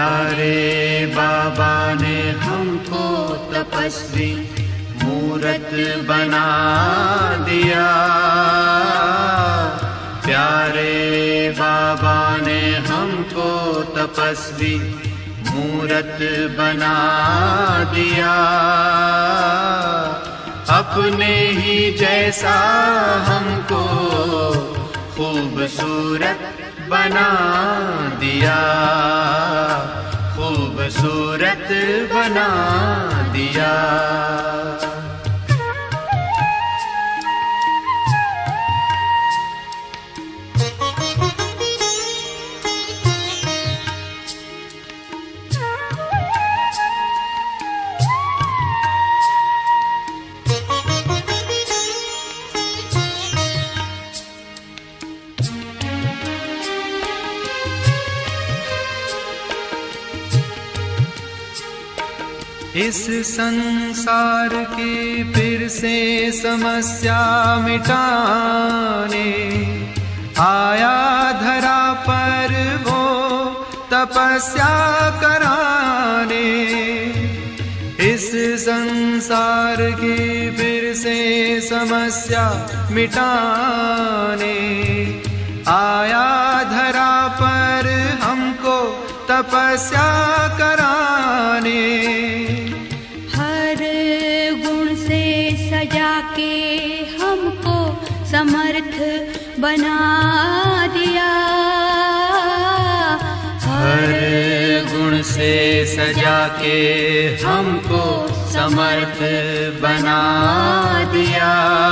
प्यारे बाबा ने हमको तपस्वी मूरत बना दिया। प्यारे बाबा ने हमको तपस्वी मूरत बना दिया। अपने ही जैसा हमको खूबसूरत बना दिया, खूबसूरत बना दिया। इस संसार की फिर से समस्या मिटाने आया धरा पर वो तपस्या कराने। इस संसार की फिर से समस्या मिटाने आया धरा पर हमको तपस्या कराने। सजा के हमको समर्थ बना दिया। हर गुण से सजा के हमको समर्थ बना दिया।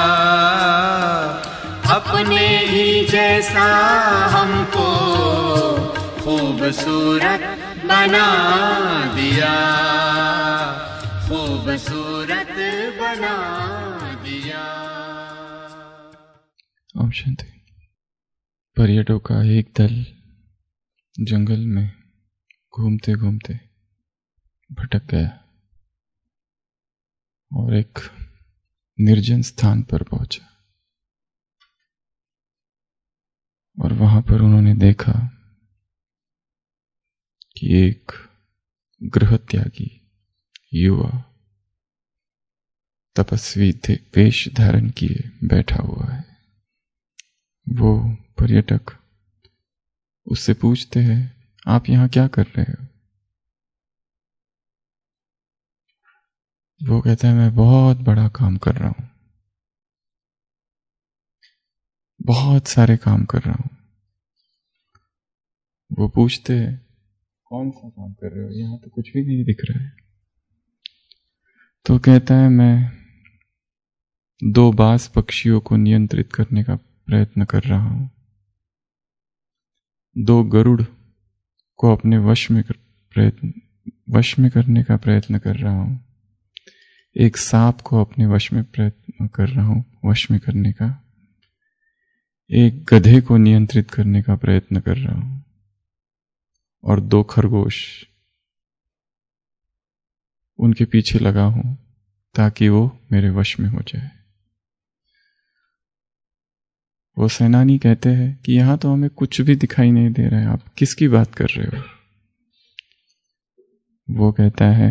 अपने ही जैसा हमको खूबसूरत बना दिया, खूबसूरत बना दिया। ओम शांति। पर्यटकों का एक दल जंगल में घूमते घूमते भटक गया और एक निर्जन स्थान पर पहुंचा। और वहां पर उन्होंने देखा कि एक गृह त्यागी युवा तपस्वी थे वेश धारण किए बैठा हुआ है। वो पर्यटक उससे पूछते हैं, आप यहां क्या कर रहे हो? वो कहता है, मैं बहुत बड़ा काम कर रहा हूं, बहुत सारे काम कर रहा हूं। वो पूछते हैं, कौन सा काम कर रहे हो? यहां तो कुछ भी नहीं दिख रहा है। तो कहता है, मैं 2 बाज पक्षियों को नियंत्रित करने का प्रयत्न कर रहा हूं, 2 गरुड़ को अपने वश में करने का प्रयत्न कर रहा हूं, एक सांप को अपने वश में प्रयत्न कर रहा हूं वश में करने का, एक गधे को नियंत्रित करने का प्रयत्न कर रहा हूं और 2 खरगोश उनके पीछे लगा हूं ताकि वो मेरे वश में हो जाए। वो सेनानी कहते हैं कि यहां तो हमें कुछ भी दिखाई नहीं दे रहा है, आप किसकी बात कर रहे हो? वो कहता है,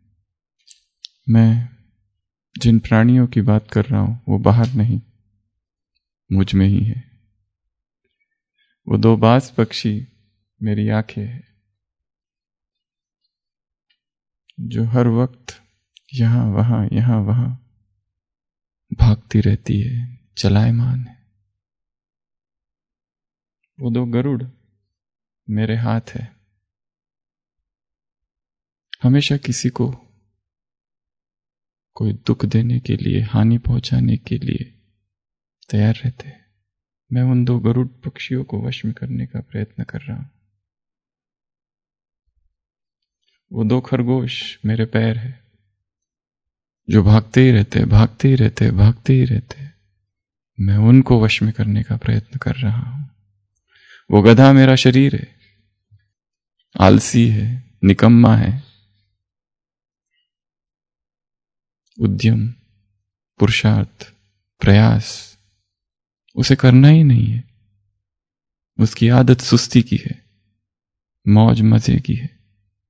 मैं जिन प्राणियों की बात कर रहा हूं वो बाहर नहीं, मुझ में ही है। वो 2 बाज पक्षी मेरी आंखें हैं जो हर वक्त यहां वहां भागती रहती है, चलायमान है। वो 2 गरुड़ मेरे हाथ है, हमेशा किसी को कोई दुख देने के लिए, हानि पहुंचाने के लिए तैयार रहते हैं। मैं उन 2 गरुड़ पक्षियों को वश में करने का प्रयत्न कर रहा हूं। वो 2 खरगोश मेरे पैर है जो भागते ही रहते। मैं उनको वश में करने का प्रयत्न कर रहा हूं। वो गधा मेरा शरीर है, आलसी है, निकम्मा है, उद्यम, पुरुषार्थ, प्रयास उसे करना ही नहीं है। उसकी आदत सुस्ती की है, मौज मजे की है,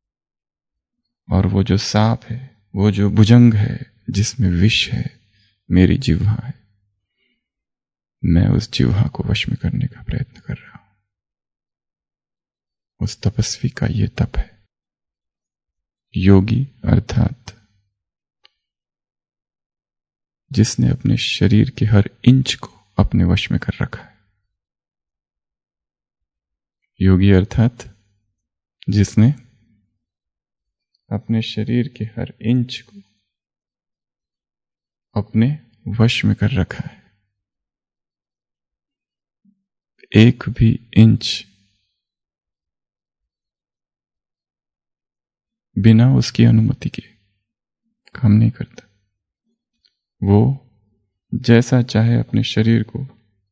और वो जो सांप है, वो जो भुजंग है जिसमें विष है, मेरी जिह्वा है। मैं उस जिह्वा को वश में करने का प्रयत्न कर रहा हूं। उस तपस्वी का ये तप है। योगी अर्थात जिसने अपने शरीर के हर इंच को अपने वश में कर रखा है। योगी अर्थात जिसने अपने शरीर के हर इंच को अपने वश में कर रखा है। एक भी इंच बिना उसकी अनुमति के काम नहीं करता। वो जैसा चाहे अपने शरीर को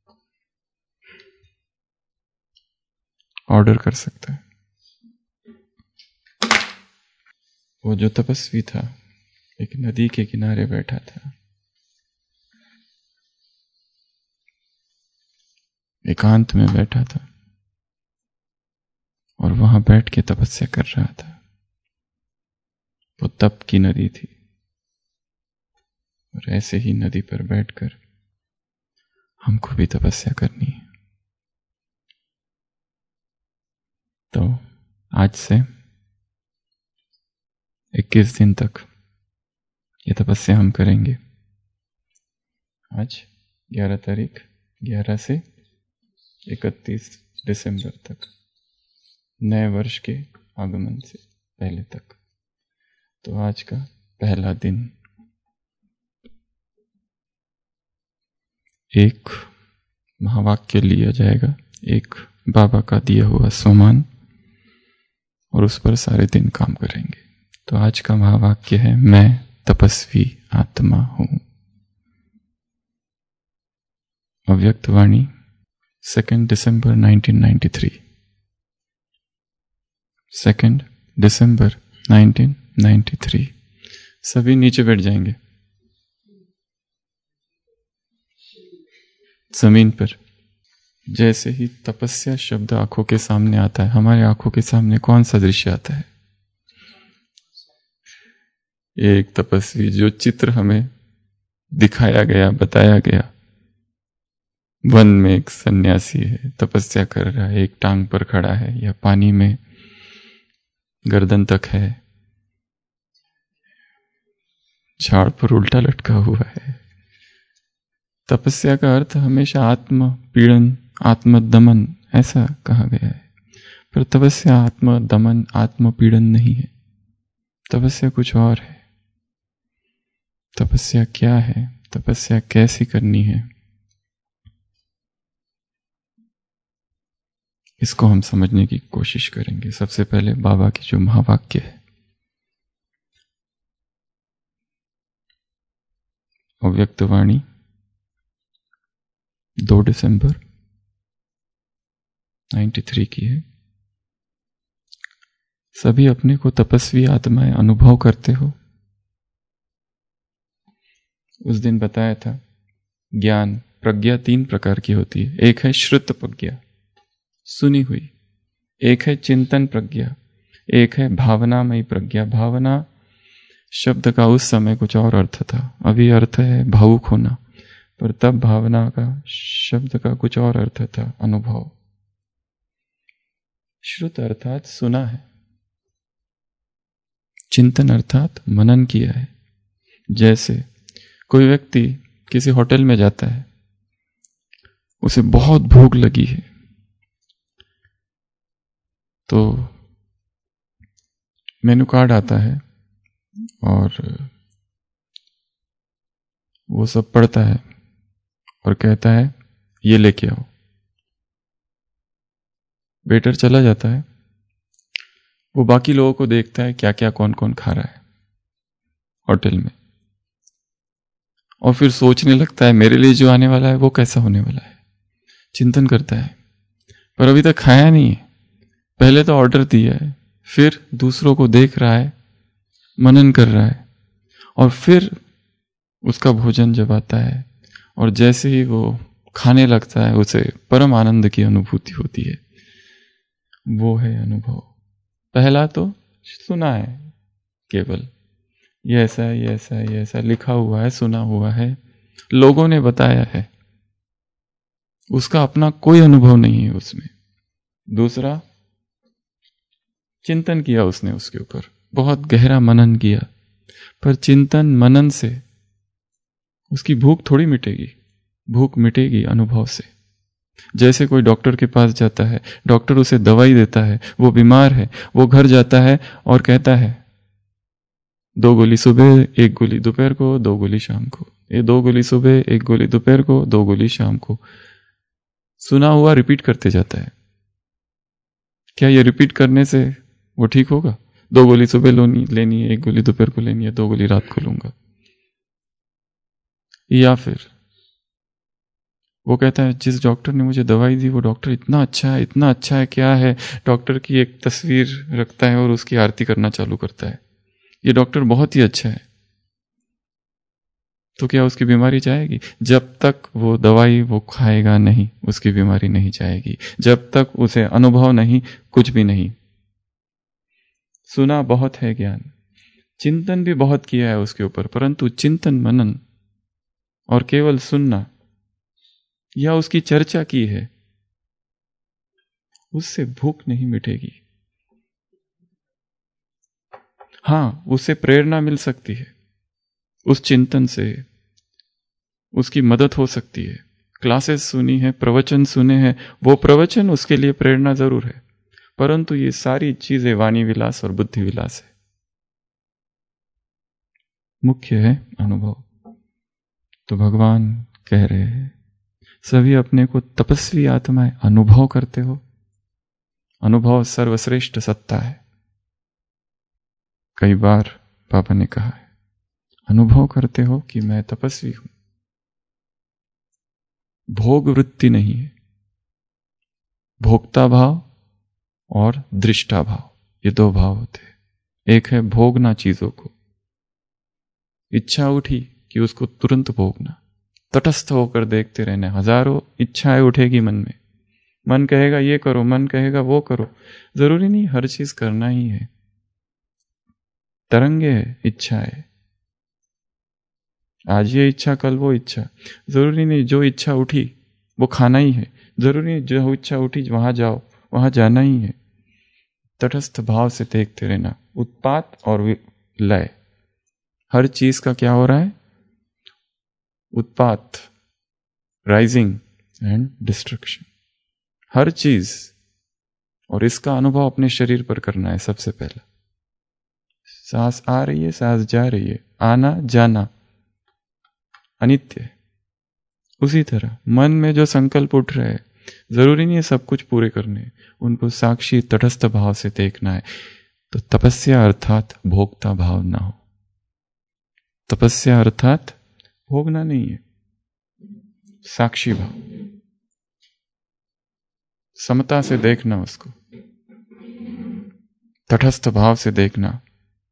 ऑर्डर कर सकता है। वो जो तपस्वी था, एक नदी के किनारे बैठा था, एकांत में बैठा था और वहां बैठ के तपस्या कर रहा था। वो तप की नदी थी और ऐसे ही नदी पर बैठकर हमको भी तपस्या करनी है। तो आज से 21 दिन तक ये तपस्या हम करेंगे। आज 11 तारीख, 11 से 31 दिसंबर तक, नए वर्ष के आगमन से पहले तक। तो आज का पहला दिन एक महावाक्य लिया जाएगा, एक बाबा का दिया हुआ सोमान, और उस पर सारे दिन काम करेंगे। तो आज का महावाक्य है, मैं तपस्वी आत्मा हूं। अव्यक्त वाणी 2 दिसंबर 1993। 2 दिसंबर 1993। सभी नीचे बैठ जाएंगे जमीन पर। जैसे ही तपस्या शब्द आंखों के सामने आता है, हमारे आंखों के सामने कौन सा दृश्य आता है? एक तपस्वी, जो चित्र हमें दिखाया गया, बताया गया। वन में एक सन्यासी है, तपस्या कर रहा है, एक टांग पर खड़ा है या पानी में गर्दन तक है, झाड़ पर उल्टा लटका हुआ है। तपस्या का अर्थ हमेशा आत्म पीड़न, आत्म दमन ऐसा कहा गया है, पर तपस्या आत्म दमन, आत्म पीड़न नहीं है। तपस्या कुछ और है। तपस्या क्या है? तपस्या कैसी करनी है? इसको हम समझने की कोशिश करेंगे। सबसे पहले बाबा की जो महावाक्य है, अव्यक्त वाणी 2 दिसंबर 93 की है। सभी अपने को तपस्वी आत्माएं अनुभव करते हो। उस दिन बताया था, ज्ञान प्रज्ञा 3 प्रकार की होती है। एक है श्रुत प्रज्ञा, सुनी हुई। एक है चिंतन प्रज्ञा, एक है भावनामयी प्रज्ञा। भावना शब्द का उस समय कुछ और अर्थ था, अभी अर्थ है भावुक होना, पर तब भावना का शब्द का कुछ और अर्थ था, अनुभव। श्रुत अर्थात सुना है, चिंतन अर्थात मनन किया है। जैसे कोई व्यक्ति किसी होटल में जाता है, उसे बहुत भूख लगी है, तो मेनू कार्ड आता है और वो सब पढ़ता है और कहता है ये लेके आओ। वेटर चला जाता है, वो बाकी लोगों को देखता है क्या क्या कौन कौन खा रहा है होटल में, और फिर सोचने लगता है मेरे लिए जो आने वाला है वो कैसा होने वाला है। चिंतन करता है, पर अभी तक खाया नहीं है। पहले तो ऑर्डर दिया है, फिर दूसरों को देख रहा है, मनन कर रहा है, और फिर उसका भोजन जब आता है और जैसे ही वो खाने लगता है, उसे परम आनंद की अनुभूति होती है। वो है अनुभव। पहला तो सुना है, केवल ये ऐसा है, ये ऐसा है, ये ऐसा लिखा हुआ है, सुना हुआ है, लोगों ने बताया है, उसका अपना कोई अनुभव नहीं है उसमें। दूसरा, चिंतन किया उसने उसके ऊपर, बहुत गहरा मनन किया, पर चिंतन मनन से उसकी भूख थोड़ी मिटेगी। भूख मिटेगी अनुभव से। जैसे कोई डॉक्टर के पास जाता है, डॉक्टर उसे दवाई देता है, वो बीमार है, वो घर जाता है और कहता है 2 गोली सुबह, 1 गोली दोपहर को, 2 गोली शाम को, ये 2 गोली सुबह, 1 गोली दोपहर को, 2 गोली शाम को, सुना हुआ रिपीट करते जाता है। क्या ये रिपीट करने से वो ठीक होगा? 2 गोली सुबह लेनी है, 1 गोली दोपहर को लेनी है, 2 गोली रात को लूंगा। या फिर वो कहता है जिस डॉक्टर ने मुझे दवाई दी वो डॉक्टर इतना अच्छा है, इतना अच्छा है, क्या है, डॉक्टर की एक तस्वीर रखता है और उसकी आरती करना चालू करता है, ये डॉक्टर बहुत ही अच्छा है। तो क्या उसकी बीमारी जाएगी? जब तक वो दवाई वो खाएगा नहीं, उसकी बीमारी नहीं जाएगी। जब तक उसे अनुभव नहीं, कुछ भी नहीं। सुना बहुत है ज्ञान, चिंतन भी बहुत किया है उसके ऊपर, परंतु चिंतन मनन और केवल सुनना या उसकी चर्चा की है, उससे भूख नहीं मिटेगी। हां, उससे प्रेरणा मिल सकती है, उस चिंतन से उसकी मदद हो सकती है। क्लासेस सुनी है, प्रवचन सुने हैं, वो प्रवचन उसके लिए प्रेरणा जरूर है, परंतु ये सारी चीजें वाणी विलास और बुद्धि विलास है। मुख्य है अनुभव। तो भगवान कह रहे हैं सभी अपने को तपस्वी आत्माएं अनुभव करते हो। अनुभव सर्वश्रेष्ठ सत्ता है। कई बार पापा ने कहा है अनुभव करते हो कि मैं तपस्वी हूं। भोग वृत्ति नहीं है, भोक्ता भाव और दृष्टा भाव, ये 2 भाव होते हैं। एक है भोगना चीजों को, इच्छा उठी कि उसको तुरंत भोगना, तटस्थ होकर देखते रहना। हजारों इच्छाएं उठेगी मन में, मन कहेगा ये करो, मन कहेगा वो करो, जरूरी नहीं हर चीज करना ही है। तरंगे है इच्छाएं, आज ये इच्छा कल वो इच्छा, जरूरी नहीं जो इच्छा उठी वो खाना ही है, जरूरी नहीं जो इच्छा उठी वहां जाओ, वहां जाना ही है। तटस्थ भाव से देखते रहना। उत्पात और लय, हर चीज का क्या हो रहा है? उत्पात, राइजिंग एंड डिस्ट्रक्शन, हर चीज। और इसका अनुभव अपने शरीर पर करना है सबसे पहला। सांस आ रही है, सांस जा रही है, आना जाना अनित्य है। उसी तरह मन में जो संकल्प उठ रहे हैं, जरूरी नहीं है सब कुछ पूरे करने, उनको साक्षी तटस्थ भाव से देखना है। तो तपस्या अर्थात भोक्ता भाव ना हो। तपस्या अर्थात भोगना नहीं है, साक्षी भाव, समता से देखना, उसको तटस्थ भाव से देखना।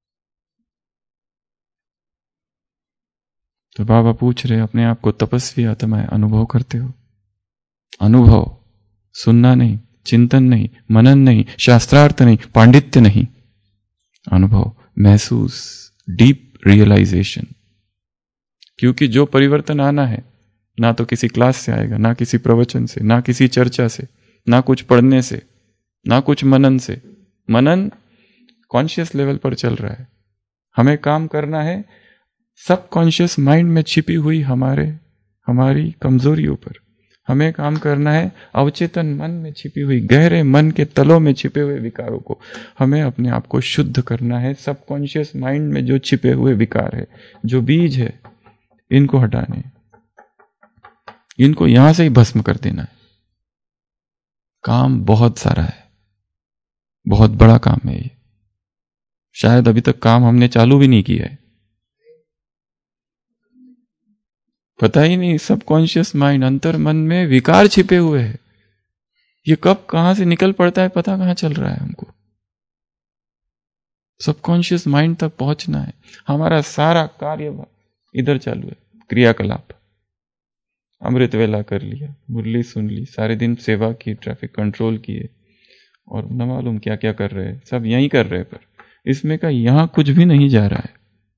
तो बाबा पूछ रहे अपने आप को तपस्वी आत्मा है, अनुभव करते हो? अनुभव, सुनना नहीं, चिंतन नहीं, मनन नहीं, शास्त्रार्थ नहीं, पांडित्य नहीं, अनुभव, महसूस, डीप रियलाइजेशन। क्योंकि जो परिवर्तन आना है ना तो किसी क्लास से आएगा, ना किसी प्रवचन से, ना किसी चर्चा से, ना कुछ पढ़ने से, ना कुछ मनन से। मनन कॉन्शियस लेवल पर चल रहा है, हमें काम करना है सबकॉन्शियस माइंड में छिपी हुई हमारी कमजोरियों पर। हमें काम करना है अवचेतन मन में छिपी हुई, गहरे मन के तलों में छिपे हुए विकारों को। हमें अपने आप को शुद्ध करना है। सबकॉन्शियस माइंड में जो छिपे हुए विकार है, जो बीज है, इनको हटाने, इनको यहां से ही भस्म कर देना है। काम बहुत सारा है, बहुत बड़ा काम है ये। शायद अभी तक काम हमने चालू भी नहीं किया है, पता ही नहीं। सबकॉन्शियस माइंड, अंतर मन में विकार छिपे हुए हैं, ये कब कहां से निकल पड़ता है पता कहां चल रहा है हमको। सबकॉन्शियस माइंड तक पहुंचना है। हमारा सारा कार्य इधर चालू है, क्रियाकलाप। अमृत वेला कर लिया, मुरली सुन ली, सारे दिन सेवा की, ट्रैफिक कंट्रोल किए, और न मालूम क्या क्या कर रहे हैं, सब यही कर रहे हैं। पर इसमें का यहां कुछ भी नहीं जा रहा है,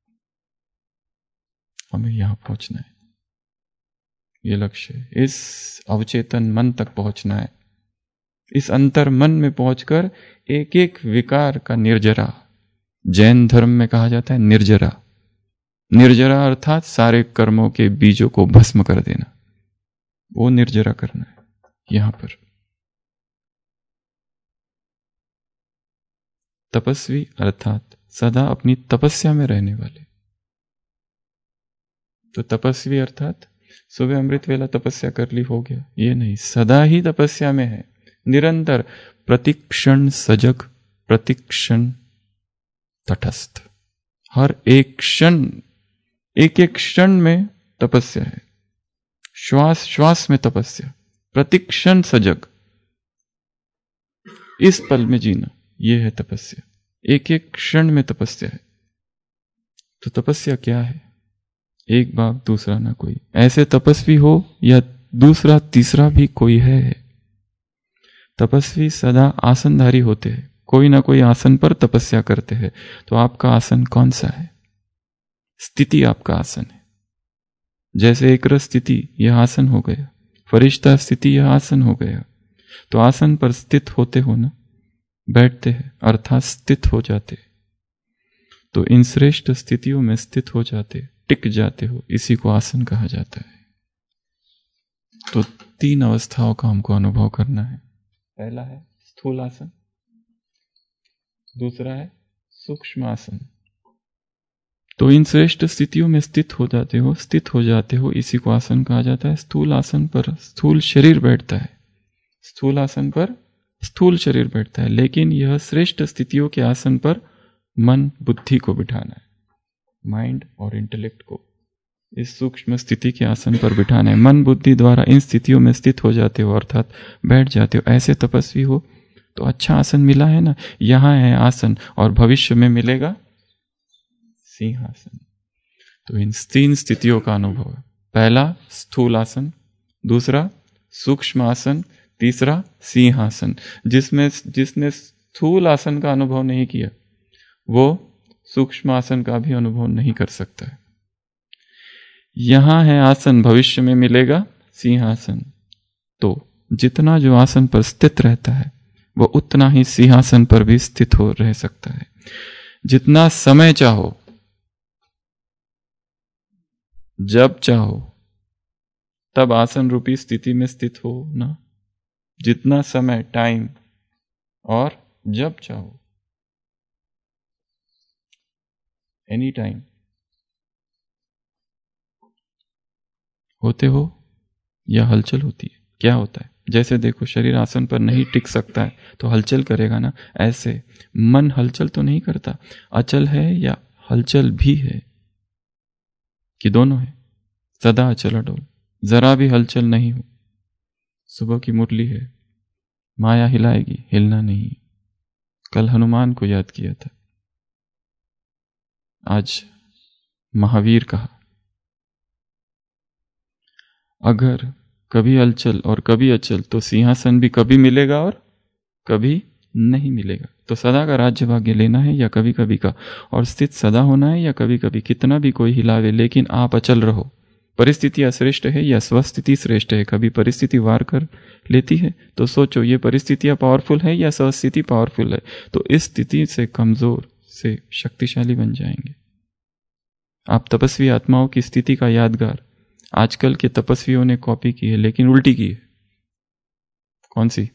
हमें यहां पहुंचना है, ये लक्ष्य है। इस अवचेतन मन तक पहुंचना है, इस अंतर मन में पहुंचकर एक एक विकार का निर्जरा, जैन धर्म में कहा जाता है निर्जरा, निर्जरा अर्थात सारे कर्मों के बीजों को भस्म कर देना, वो निर्जरा करना है यहां पर। तपस्वी अर्थात सदा अपनी तपस्या में रहने वाले। तो तपस्वी अर्थात सुबह अमृत वेला तपस्या कर ली हो गया, ये नहीं, सदा ही तपस्या में है, निरंतर प्रतिक्षण सजग, प्रतिक्षण तटस्थ, हर एक क्षण, एक एक क्षण में तपस्या है, श्वास श्वास में तपस्या, प्रतिक्षण सजग, इस पल में जीना, यह है तपस्या, एक एक क्षण में तपस्या है। तो तपस्या क्या है? एक बाप दूसरा ना कोई, ऐसे तपस्वी हो या दूसरा तीसरा भी कोई है। तपस्वी सदा आसनधारी होते हैं, कोई ना कोई आसन पर तपस्या करते हैं। तो आपका आसन कौन सा है? स्थिति आपका आसन है। जैसे एक रस स्थिति यह आसन हो गया, फरिश्ता स्थिति यह आसन हो गया। तो आसन पर स्थित होते हो ना, बैठते हैं अर्थात स्थित हो जाते, तो इन श्रेष्ठ स्थितियों में स्थित हो जाते, टिक जाते हो, इसी को आसन कहा जाता है। तो 3 अवस्थाओं का हमको अनुभव करना है। पहला है स्थूल आसन, दूसरा है सूक्ष्म आसन। तो इन श्रेष्ठ स्थितियों में स्थित हो जाते हो, स्थित हो जाते हो, इसी को आसन कहा जाता है। स्थूल आसन पर स्थूल शरीर बैठता है, स्थूल आसन पर स्थूल शरीर बैठता है, लेकिन यह श्रेष्ठ स्थितियों के आसन पर मन बुद्धि को बिठाना है, माइंड और इंटेलेक्ट को इस सूक्ष्म स्थिति के आसन पर बिठाना है। मन बुद्धि द्वारा इन स्थितियों में स्थित हो जाते हो अर्थात बैठ जाते हो। ऐसे तपस्वी हो तो अच्छा आसन मिला है ना, यहां है आसन और भविष्य में मिलेगा सिंहासन। तो इन 3 स्थितियों का अनुभव है। पहला स्थूल आसन, दूसरा सूक्ष्म आसन, तीसरा सिंहासन। जिसने स्थूल आसन का अनुभव नहीं किया वो सूक्ष्म आसन का भी अनुभव नहीं कर सकता है। यहां है आसन, भविष्य में मिलेगा सिंहासन। तो जितना जो आसन पर स्थित रहता है वो उतना ही सिंहासन पर भी स्थित हो रह सकता है। जितना समय चाहो, जब चाहो तब आसन रूपी स्थिति में स्थित हो ना, जितना समय, टाइम, और जब चाहो, एनी टाइम होते हो या हलचल होती है। क्या होता है? जैसे देखो शरीर आसन पर नहीं टिक सकता है तो हलचल करेगा ना, ऐसे मन हलचल तो नहीं करता। अचल है या हलचल भी है कि दोनों है? सदा अचल अडोल, जरा भी हलचल नहीं हो। सुबह की मुरली है, माया हिलाएगी, हिलना नहीं। कल हनुमान को याद किया था, आज महावीर कहा। अगर कभी हलचल और कभी अचल तो सिंहासन भी कभी मिलेगा और कभी नहीं मिलेगा। तो सदा का राज्य भाग्य लेना है या कभी कभी का, और स्थित सदा होना है या कभी कभी। कितना भी कोई हिलावे लेकिन आप अचल रहो। परिस्थिति अश्रेष्ठ है या स्वस्थिति श्रेष्ठ है? कभी परिस्थिति वार कर लेती है तो सोचो ये परिस्थितियां पावरफुल है या स्वस्थिति पावरफुल है? तो इस स्थिति से कमजोर से शक्तिशाली बन जाएंगे। आप तपस्वी आत्माओं की स्थिति का यादगार आजकल के तपस्वियों ने कॉपी की है, लेकिन उल्टी की है। कौन सी?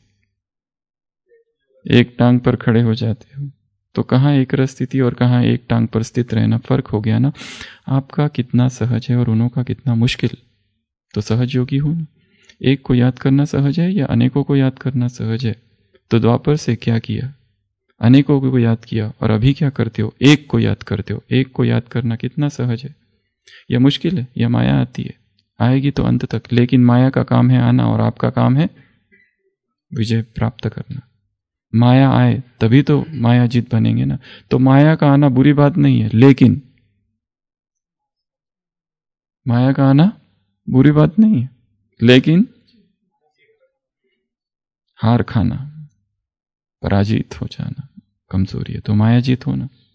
एक टांग पर खड़े हो जाते हो तो कहाँ एक रस स्थिति और कहाँ एक टांग पर स्थित रहना, फर्क हो गया ना। आपका कितना सहज है और उन्हों का कितना मुश्किल। तो सहज योगी हो ना। एक को याद करना सहज है या अनेकों को याद करना सहज है? तो द्वापर से क्या किया? अनेकों को याद किया। और अभी क्या करते हो? एक को याद करते हो। एक को याद करना कितना सहज है या मुश्किल है? या माया आती है? आएगी तो अंत तक, लेकिन माया का काम है आना और आपका काम है विजय प्राप्त करना। माया आए तभी तो माया जीत बनेंगे ना। तो माया का आना बुरी बात नहीं है, लेकिन माया का आना बुरी बात नहीं है, लेकिन हार खाना, पराजित हो जाना कमजोरी है। तो माया जीत होना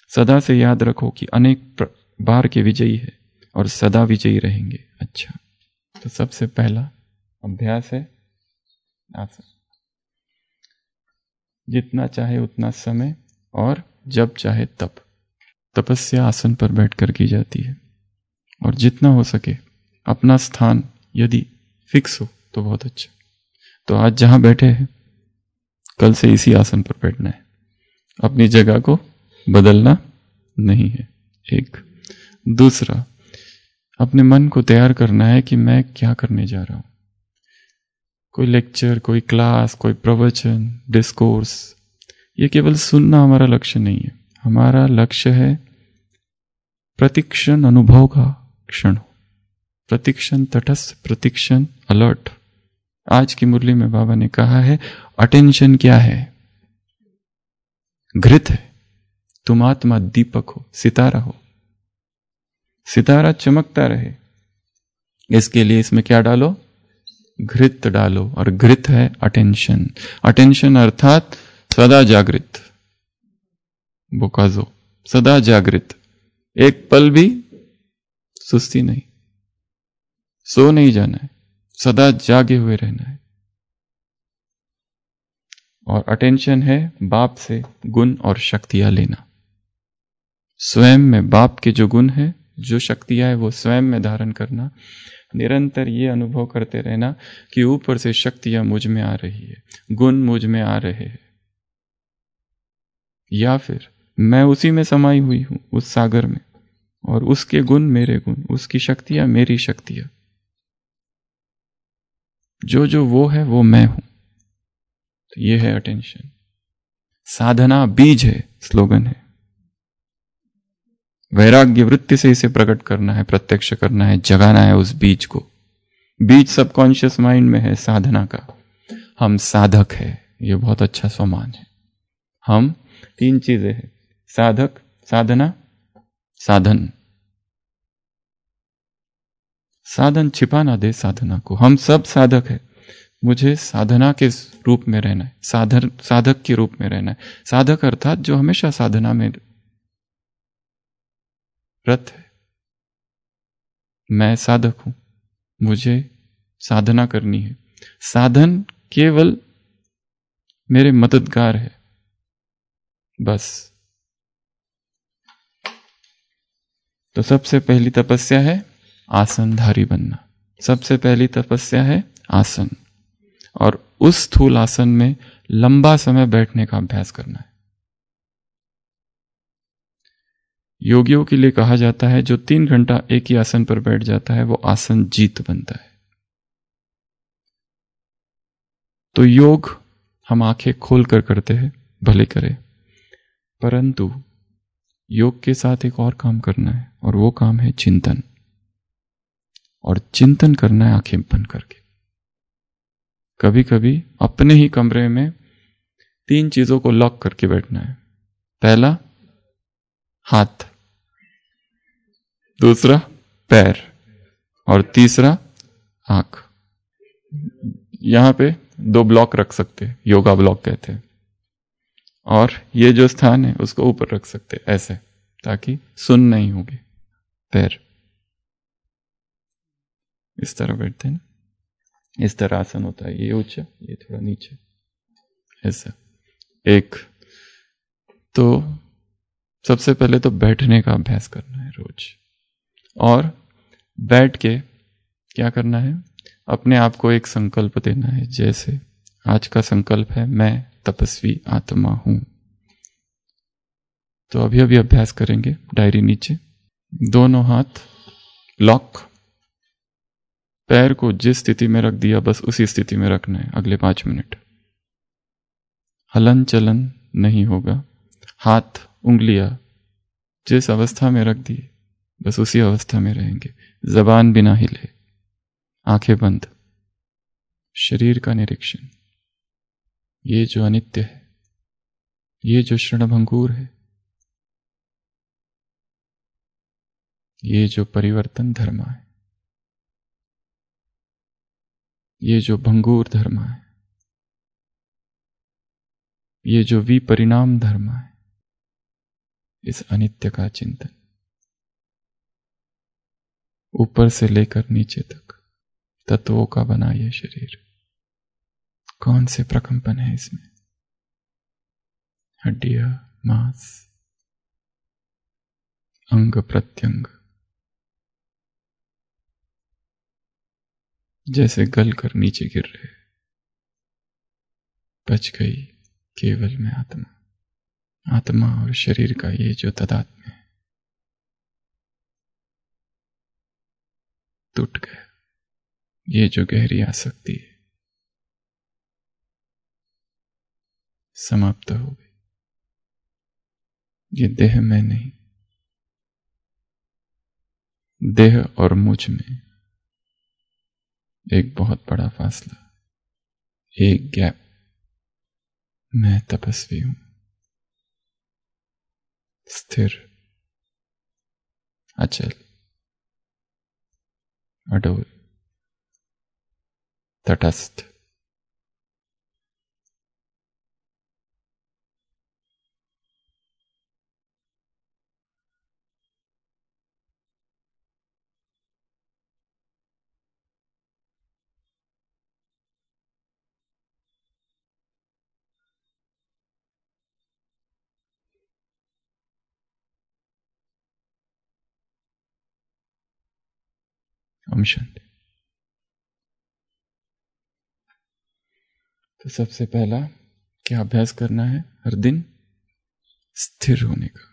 सदा से याद रखो कि अनेक बार के विजयी है और सदा विजयी रहेंगे। अच्छा, तो सबसे पहला अभ्यास है आसन। जितना चाहे उतना समय और जब चाहे तब तपस्या आसन पर बैठकर की जाती है। और जितना हो सके अपना स्थान यदि फिक्स हो तो बहुत अच्छा। तो आज जहां बैठे हैं कल से इसी आसन पर बैठना है, अपनी जगह को बदलना नहीं है। एक दूसरा, अपने मन को तैयार करना है कि मैं क्या करने जा रहा हूं। कोई लेक्चर, कोई क्लास, कोई प्रवचन, डिस्कोर्स, ये केवल सुनना हमारा लक्ष्य नहीं है। हमारा लक्ष्य है प्रतिक्षण अनुभव का क्षण, प्रतिक्षण तटस्थ, प्रतिक्षण अलर्ट। आज की मुरली में बाबा ने कहा है अटेंशन क्या है? घृत है। तुम आत्मा दीपक हो, सितारा हो, सितारा चमकता रहे, इसके लिए इसमें क्या डालो? घृत डालो। और घृत है अटेंशन। अटेंशन अर्थात सदा जागृत, बोकाजो, सदा जागृत, एक पल भी सुस्ती नहीं, सो नहीं जाना है, सदा जागे हुए रहना है। और अटेंशन है बाप से गुण और शक्तियां लेना। स्वयं में बाप के जो गुण है, जो शक्तियां है, वो स्वयं में धारण करना। निरंतर ये अनुभव करते रहना कि ऊपर से शक्तियां मुझ में आ रही है, गुण मुझ में आ रहे हैं, या फिर मैं उसी में समाई हुई हूं, उस सागर में, और उसके गुण मेरे गुण, उसकी शक्तियां मेरी शक्तियां, जो जो वो है वो मैं हूं। तो ये है अटेंशन। साधना बीज है, स्लोगन है। वैराग्य वृत्ति से इसे प्रकट करना है, प्रत्यक्ष करना है, जगाना है उस बीज को। बीज सबकॉन्शियस माइंड में है साधना का। हम साधक है, ये बहुत अच्छा सम्मान है। हम तीन चीजें हैं, साधक, साधना, साधन। साधन छिपा ना दे साधना को। हम सब साधक है, मुझे साधना के रूप में रहना है, साधक के रूप में रहना है। साधक अर्थात जो हमेशा साधना में रत है। मैं साधक हूं, मुझे साधना करनी है। साधन केवल मेरे मददगार है, बस। तो सबसे पहली तपस्या है आसनधारी बनना। सबसे पहली तपस्या है आसन, और उस स्थूल आसन में लंबा समय बैठने का अभ्यास करना है। योगियों के लिए कहा जाता है जो 3 घंटा एक ही आसन पर बैठ जाता है वो आसन जीत बनता है। तो योग हम आंखें खोलकर करते हैं, भले करें, परंतु योग के साथ एक और काम करना है, और वो काम है चिंतन। और चिंतन करना है आंखें बंद करके। कभी कभी अपने ही कमरे में 3 चीजों को लॉक करके बैठना है। पहला हाथ, दूसरा पैर, और तीसरा आंख। यहां पे 2 ब्लॉक रख सकते हैं, योगा ब्लॉक कहते हैं। और ये जो स्थान है उसको ऊपर रख सकते हैं ऐसे, ताकि सुन नहीं होगी। पैर इस तरह बैठते हैं ना, इस तरह आसन होता है। ये ऊंचा, ये थोड़ा नीचे, ऐसा। एक तो सबसे पहले तो बैठने का अभ्यास करना है रोज। और बैठ के क्या करना है, अपने आप को एक संकल्प देना है। जैसे आज का संकल्प है मैं तपस्वी आत्मा हूं। तो अभी अभी अभ्यास करेंगे। डायरी नीचे, दोनों हाथ लॉक, पैर को जिस स्थिति में रख दिया बस उसी स्थिति में रखना है अगले 5 मिनट। हलन चलन नहीं होगा। हाथ उंगलियां जिस अवस्था में रख दी बस उसी अवस्था में रहेंगे। जबान बिना हिले, आंखें बंद, शरीर का निरीक्षण। ये जो अनित्य है, ये जो क्षणभंगुर है, ये जो परिवर्तन धर्म है, ये जो भंगुर धर्म है, ये जो विपरिणाम धर्म है, इस अनित्य का चिंतन, ऊपर से लेकर नीचे तक तत्वों का बना यह शरीर, कौन से प्रकंपन है इसमें? हड्डियां, मांस, अंग प्रत्यंग जैसे गल कर नीचे गिर रहे। बच गई केवल मैं आत्मा। आत्मा और शरीर का ये जो तादात्म्य है टूट गया। ये जो गहरी आसक्ति है समाप्त हो गई। ये देह में नहीं, देह और मुझ में एक बहुत बड़ा फासला, एक गैप। मैं तपस्वी हूं, स्थिर, अचल, अडोल, तटस्थ। ओम शांति। तो सबसे पहला क्या अभ्यास करना है? हर दिन स्थिर होने का,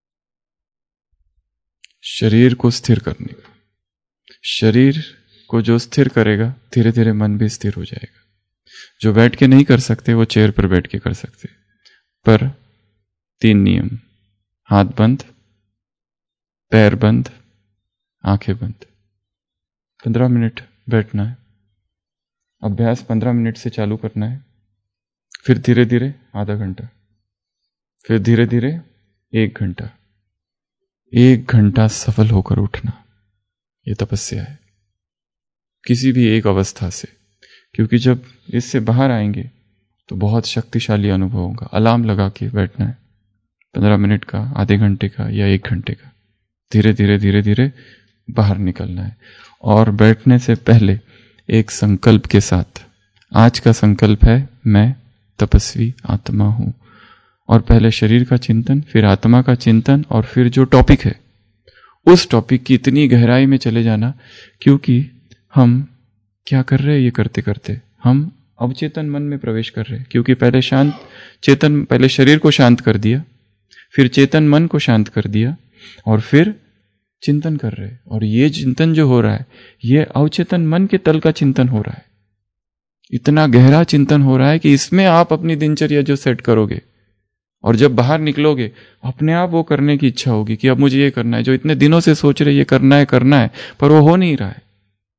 शरीर को स्थिर करने का। शरीर को जो स्थिर करेगा धीरे धीरे मन भी स्थिर हो जाएगा। जो बैठ के नहीं कर सकते वो चेयर पर बैठ के कर सकते, पर 3 नियम: हाथ बंद, पैर बंद, आंखें बंद। 15 मिनट बैठना है। अभ्यास 15 मिनट से चालू करना है, फिर धीरे धीरे आधा घंटा, फिर धीरे धीरे 1 घंटा। 1 घंटा सफल होकर उठना, यह तपस्या है किसी भी एक अवस्था से। क्योंकि जब इससे बाहर आएंगे तो बहुत शक्तिशाली अनुभव होगा। अलार्म लगा के बैठना है, 15 मिनट का, आधे घंटे का या 1 घंटे का। धीरे धीरे धीरे धीरे बाहर निकलना है। और बैठने से पहले एक संकल्प के साथ, आज का संकल्प है मैं तपस्वी आत्मा हूं। और पहले शरीर का चिंतन, फिर आत्मा का चिंतन, और फिर जो टॉपिक है उस टॉपिक की इतनी गहराई में चले जाना। क्योंकि हम क्या कर रहे हैं? ये करते करते हम अवचेतन मन में प्रवेश कर रहे हैं। क्योंकि पहले शरीर को शांत कर दिया, फिर चेतन मन को शांत कर दिया, और फिर चिंतन कर रहे हैं। और ये चिंतन जो हो रहा है ये अवचेतन मन के तल का चिंतन हो रहा है। इतना गहरा चिंतन हो रहा है कि इसमें आप अपनी दिनचर्या जो सेट करोगे, और जब बाहर निकलोगे अपने आप वो करने की इच्छा होगी कि अब मुझे ये करना है। जो इतने दिनों से सोच रहे ये करना है पर वो हो नहीं रहा है।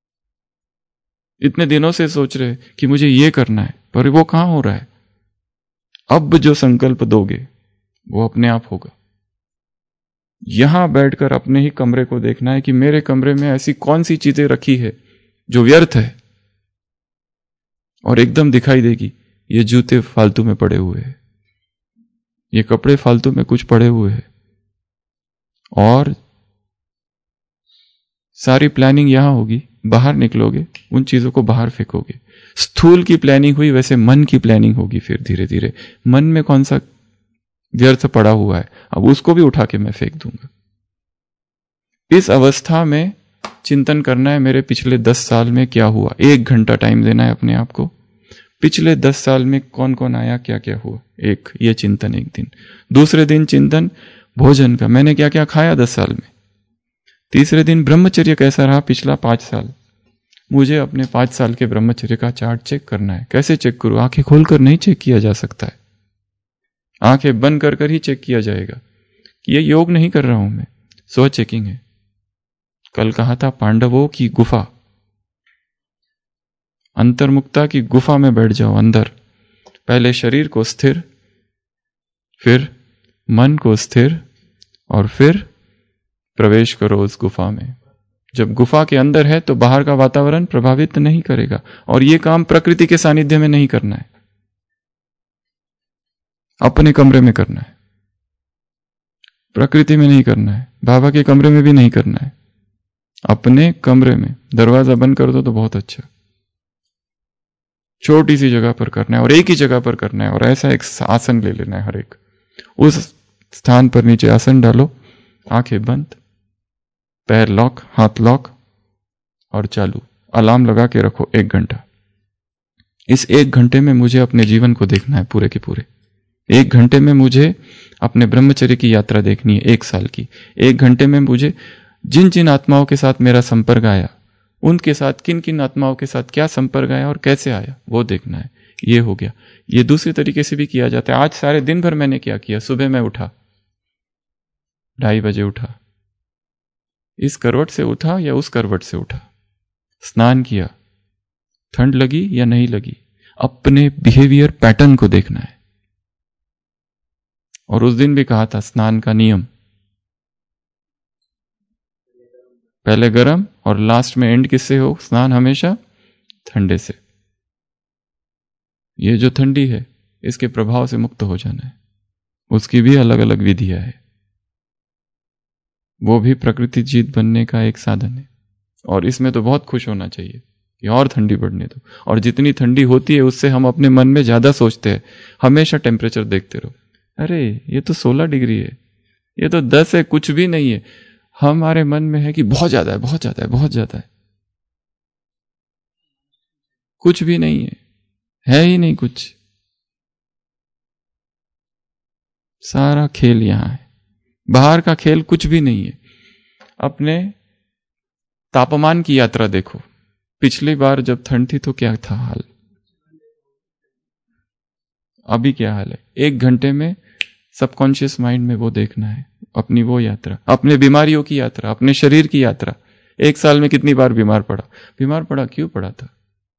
इतने दिनों से सोच रहे कि मुझे ये करना है, पर वो कहां हो रहा है? अब जो संकल्प दोगे वो अपने आप होगा। यहां बैठकर अपने ही कमरे को देखना है कि मेरे कमरे में ऐसी कौन सी चीजें रखी है जो व्यर्थ है, और एकदम दिखाई देगी ये जूते फालतू में पड़े हुए हैं, ये कपड़े फालतू में कुछ पड़े हुए हैं। और सारी प्लानिंग यहां होगी, बाहर निकलोगे उन चीजों को बाहर फेंकोगे। स्थूल की प्लानिंग हुई, वैसे मन की प्लानिंग होगी। फिर धीरे धीरे मन में कौन सा व्यर्थ पड़ा हुआ है, अब उसको भी उठा के मैं फेंक दूंगा। इस अवस्था में चिंतन करना है मेरे पिछले 10 साल में क्या हुआ। 1 घंटा टाइम देना है अपने आप को। पिछले 10 साल में कौन कौन आया, क्या क्या हुआ, एक ये चिंतन एक दिन। दूसरे दिन चिंतन भोजन का, मैंने क्या क्या खाया 10 साल में। तीसरे दिन ब्रह्मचर्य कैसा रहा पिछला 5 साल। मुझे अपने 5 साल के ब्रह्मचर्य का चार्ट चेक करना है। कैसे चेक करूं? आंखें खोलकर नहीं चेक किया जा सकता है, आंखें बंद कर ही चेक किया जाएगा। ये योग नहीं कर रहा हूं मैं, स्व चेकिंग है। कल कहा था पांडवों की गुफा, अंतर्मुक्ता की गुफा में बैठ जाओ अंदर। पहले शरीर को स्थिर, फिर मन को स्थिर, और फिर प्रवेश करो उस गुफा में। जब गुफा के अंदर है तो बाहर का वातावरण प्रभावित नहीं करेगा। और यह काम प्रकृति के सानिध्य में नहीं करना है, अपने कमरे में करना है। प्रकृति में नहीं करना है, बाबा के कमरे में भी नहीं करना है, अपने कमरे में दरवाजा बंद कर दो तो बहुत अच्छा। छोटी सी जगह पर करना है और एक ही जगह पर करना है, और ऐसा एक आसन ले लेना है हर एक, उस स्थान पर नीचे आसन डालो, आंखें बंद, पैर लॉक, हाथ लॉक और चालू। अलार्म लगा के रखो 1 घंटा। इस 1 घंटे में मुझे अपने जीवन को देखना है पूरे के पूरे। 1 घंटे में मुझे अपने ब्रह्मचर्य की यात्रा देखनी है 1 साल की। 1 घंटे में मुझे जिन जिन आत्माओं के साथ मेरा संपर्क आया, उनके साथ किन किन आत्माओं के साथ क्या संपर्क आया और कैसे आया, वो देखना है। ये हो गया। ये दूसरी तरीके से भी किया जाता है। आज सारे दिन भर मैंने क्या किया? सुबह मैं उठा, 2:30 बजे उठा, इस करवट से उठा या उस करवट से उठा, स्नान किया, ठंड लगी या नहीं लगी, अपने बिहेवियर पैटर्न को देखना है। और उस दिन भी कहा था स्नान का नियम, पहले गर्म और लास्ट में एंड किससे हो? स्नान हमेशा ठंडे से। ये जो ठंडी है इसके प्रभाव से मुक्त हो जाना है। उसकी भी अलग अलग विधियां है, वो भी प्रकृति जीत बनने का एक साधन है। और इसमें तो बहुत खुश होना चाहिए कि और ठंडी बढ़ने दो। और जितनी ठंडी होती है उससे हम अपने मन में ज्यादा सोचते हैं। हमेशा टेम्परेचर देखते रहो, अरे ये तो 16 डिग्री है, ये तो 10 है, कुछ भी नहीं है। हमारे मन में है कि बहुत ज्यादा है, बहुत ज्यादा है, बहुत ज्यादा है। कुछ भी नहीं है ही नहीं कुछ। सारा खेल यहां है, बाहर का खेल कुछ भी नहीं है। अपने तापमान की यात्रा देखो। पिछली बार जब ठंड थी तो क्या था हाल, अभी क्या हाल है? 1 घंटे में सबकॉन्शियस माइंड में वो देखना है, अपनी वो यात्रा, अपने बीमारियों की यात्रा, अपने शरीर की यात्रा। 1 साल में कितनी बार बीमार पड़ा? बीमार पड़ा क्यों पड़ा था?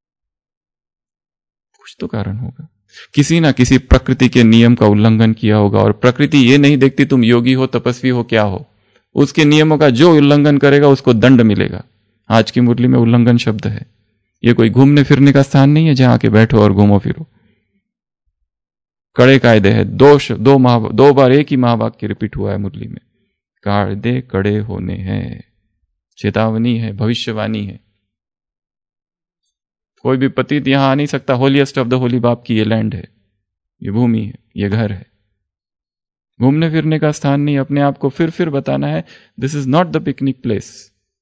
कुछ तो कारण होगा। किसी ना किसी प्रकृति के नियम का उल्लंघन किया होगा। और प्रकृति ये नहीं देखती तुम योगी हो, तपस्वी हो, क्या हो। उसके नियमों का जो उल्लंघन करेगा उसको दंड मिलेगा। आज की मुरली में उल्लंघन शब्द है। ये कोई घूमने फिरने का स्थान नहीं है जहां आके बैठो और घूमो फिरो। कड़े कायदे है। 2 बार एक ही महावाक्य रिपीट हुआ है मुरली में। कायदे कड़े होने हैं, चेतावनी है, भविष्यवाणी है। कोई भी पतित यहां आ नहीं सकता। होलीएस्ट ऑफ द होली बाप की ये लैंड है, ये भूमि है, ये घर है। घूमने फिरने का स्थान नहीं। अपने आप को फिर बताना है, this is not the picnic place.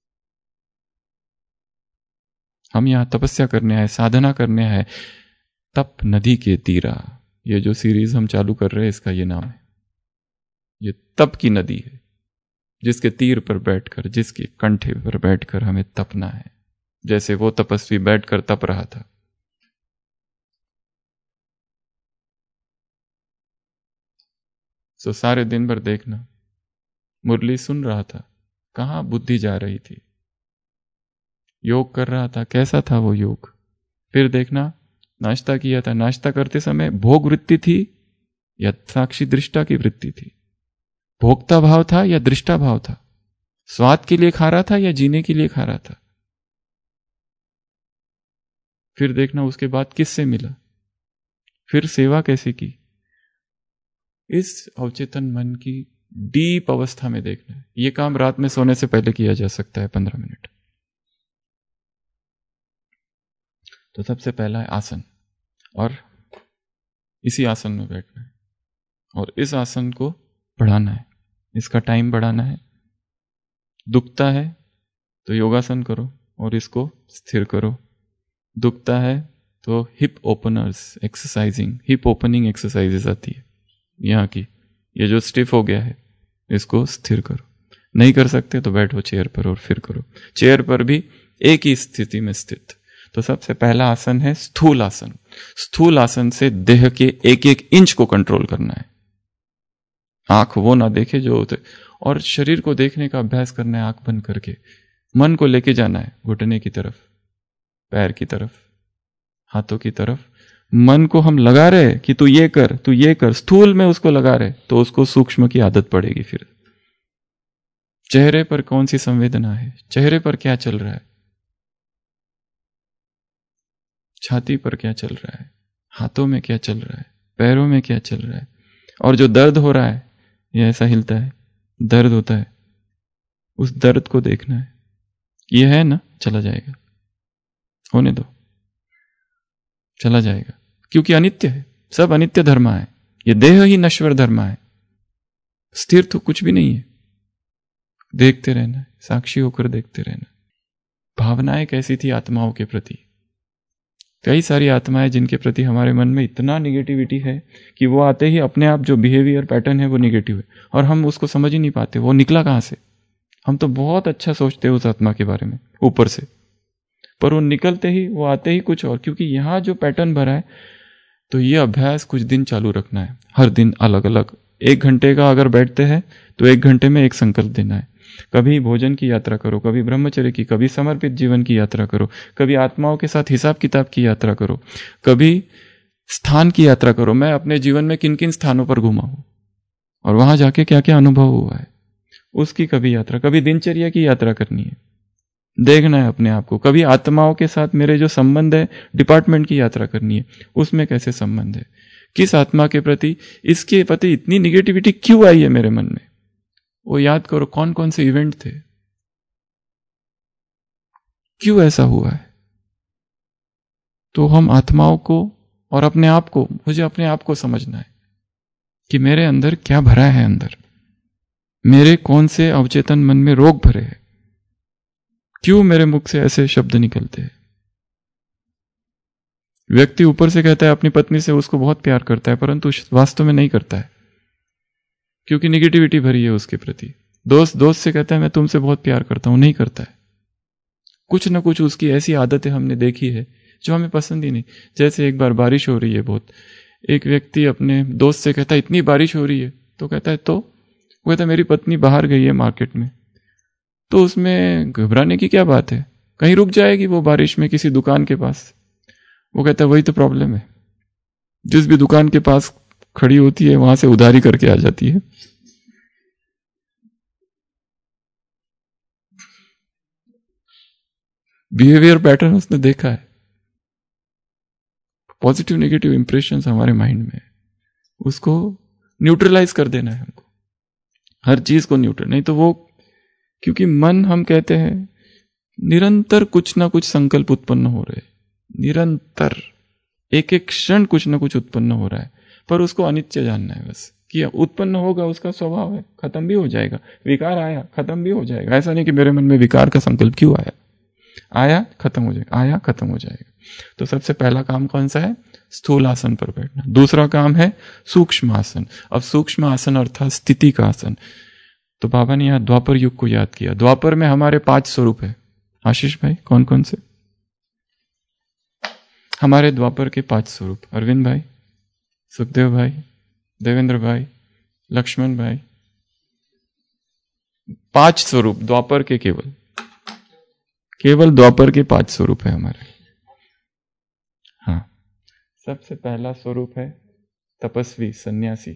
हम यहां तपस्या करने आए, साधना करने आए। तप नदी के तीरा, ये जो सीरीज हम चालू कर रहे हैं इसका ये नाम है। ये तप की नदी है, जिसके तीर पर बैठकर, जिसके कंठे पर बैठकर हमें तपना है, जैसे वो तपस्वी बैठकर तप रहा था। सो सारे दिन भर देखना, मुरली सुन रहा था, कहां बुद्धि जा रही थी। योग कर रहा था, कैसा था वो योग। फिर देखना, नाश्ता किया था, नाश्ता करते समय भोग वृत्ति थी या साक्षी दृष्टा की वृत्ति थी। भोक्ता भाव था या दृष्टा भाव था। स्वाद के लिए खा रहा था या जीने के लिए खा रहा था। फिर देखना उसके बाद किससे मिला, फिर सेवा कैसे की। इस अवचेतन मन की डीप अवस्था में देखना है। यह काम रात में सोने से पहले किया जा सकता है, 15 मिनट। तो सबसे पहला है आसन, और इसी आसन में बैठना है और इस आसन को बढ़ाना है, इसका टाइम बढ़ाना है। दुखता है तो योगासन करो और इसको स्थिर करो। दुखता है तो hip openers exercising, hip opening exercises आती है यहाँ की। ये जो स्टिफ हो गया है इसको स्थिर करो। नहीं कर सकते तो बैठो चेयर पर और फिर करो। चेयर पर भी एक ही स्थिति में स्थित। तो सबसे पहला आसन है स्थूल आसन। स्थूल आसन से देह के 1-1 इंच को कंट्रोल करना है। आंख वो ना देखे जो होते, और शरीर को देखने का अभ्यास करना है आंख बंद करके। मन को लेके जाना है घुटने की तरफ, पैर की तरफ, हाथों की तरफ। मन को हम लगा रहे कि तू ये कर, तू ये कर, स्थूल में उसको लगा रहे, तो उसको सूक्ष्म की आदत पड़ेगी। फिर चेहरे पर कौन सी संवेदना है, चेहरे पर क्या चल रहा है, छाती पर क्या चल रहा है, हाथों में क्या चल रहा है, पैरों में क्या चल रहा है। और जो दर्द हो रहा है ये ऐसा हिलता है, दर्द होता है, उस दर्द को देखना है। ये है ना, चला जाएगा, होने दो, चला जाएगा, क्योंकि अनित्य है, सब अनित्य धर्म है। ये देह ही नश्वर धर्म है, स्थिर तो कुछ भी नहीं है। देखते रहना, साक्षी होकर देखते रहना। भावनाएं कैसी थी आत्माओं के प्रति? कई सारी आत्माएं जिनके प्रति हमारे मन में इतना निगेटिविटी है कि वो आते ही अपने आप जो बिहेवियर पैटर्न है वो निगेटिव है, और हम उसको समझ ही नहीं पाते वो निकला कहां से। हम तो बहुत अच्छा सोचते हैं उस आत्मा के बारे में ऊपर से, पर वो निकलते ही, वो आते ही कुछ और। क्योंकि यहां जो पैटर्न भरा है, तो ये अभ्यास कुछ दिन चालू रखना है, हर दिन अलग अलग। 1 घंटे का अगर बैठते हैं तो 1 घंटे में एक संकल्प देना है। कभी भोजन की यात्रा करो, कभी ब्रह्मचर्य की, कभी समर्पित जीवन की यात्रा करो, कभी आत्माओं के साथ हिसाब किताब की यात्रा करो, कभी स्थान की यात्रा करो। मैं अपने जीवन में किन किन स्थानों पर घूमा हूं और वहां जाके क्या क्या अनुभव हुआ है, उसकी कभी यात्रा। कभी दिनचर्या की यात्रा करनी है, देखना है अपने आप को। कभी आत्माओं के साथ मेरे जो संबंध है, डिपार्टमेंट की यात्रा करनी है, उसमें कैसे संबंध है, किस आत्मा के प्रति, इसके प्रति इतनी निगेटिविटी क्यों आई है मेरे मन में, वो याद करो। कौन कौन से इवेंट थे, क्यों ऐसा हुआ है। तो हम आत्माओं को और अपने आप को, मुझे अपने आप को समझना है कि मेरे अंदर क्या भरा है, अंदर मेरे कौन से अवचेतन मन में रोग भरे हैं, क्यों मेरे मुख से ऐसे शब्द निकलते हैं। व्यक्ति ऊपर से कहता है अपनी पत्नी से उसको बहुत प्यार करता है, परंतु वास्तव में नहीं करता है, क्योंकि निगेटिविटी भरी है उसके प्रति। दोस्त से कहता है मैं तुमसे बहुत प्यार करता हूं, नहीं करता है। कुछ ना कुछ उसकी ऐसी आदतें हमने देखी है जो हमें पसंद ही नहीं। जैसे एक बार बारिश हो रही है बहुत, एक व्यक्ति अपने दोस्त से कहता है इतनी बारिश हो रही है, तो कहता है तो, वो कहता है मेरी पत्नी बाहर गई है मार्केट में। तो उसमें घबराने की क्या बात है, कहीं रुक जाएगी वो बारिश में किसी दुकान के पास। वो कहता है वही तो प्रॉब्लम है, जिस भी दुकान के पास खड़ी होती है वहां से उधारी करके आ जाती है। बिहेवियर पैटर्न उसने देखा है। पॉजिटिव नेगेटिव इंप्रेशंस हमारे माइंड में, उसको न्यूट्रलाइज कर देना है हमको, हर चीज को न्यूट्रल। नहीं तो वो, क्योंकि मन, हम कहते हैं निरंतर कुछ ना कुछ संकल्प उत्पन्न हो रहे, निरंतर एक एक क्षण कुछ ना कुछ उत्पन्न हो रहा है, पर उसको अनित्य जानना है बस, कि उत्पन्न होगा, उसका स्वभाव है, खत्म भी हो जाएगा। विकार आया, खत्म भी हो जाएगा। ऐसा नहीं कि मेरे मन में विकार का संकल्प क्यों आया, आया खत्म हो जाएगा, आया खत्म हो जाएगा। तो सबसे पहला काम कौन सा है? स्थूल आसन पर बैठना। दूसरा काम है सूक्ष्म आसन। अब सूक्ष्म आसन अर्थात स्थिति का आसन। तो बाबा ने यहां द्वापर युग को याद किया। द्वापर में हमारे 5 स्वरूप है। आशीष भाई, कौन कौन से हमारे द्वापर के 5 स्वरूप? अरविंद भाई, सुखदेव भाई, देवेंद्र भाई, लक्ष्मण भाई, 5 स्वरूप द्वापर के, केवल द्वापर के 5 स्वरूप है हमारे। हाँ, सबसे पहला स्वरूप है तपस्वी, सन्यासी।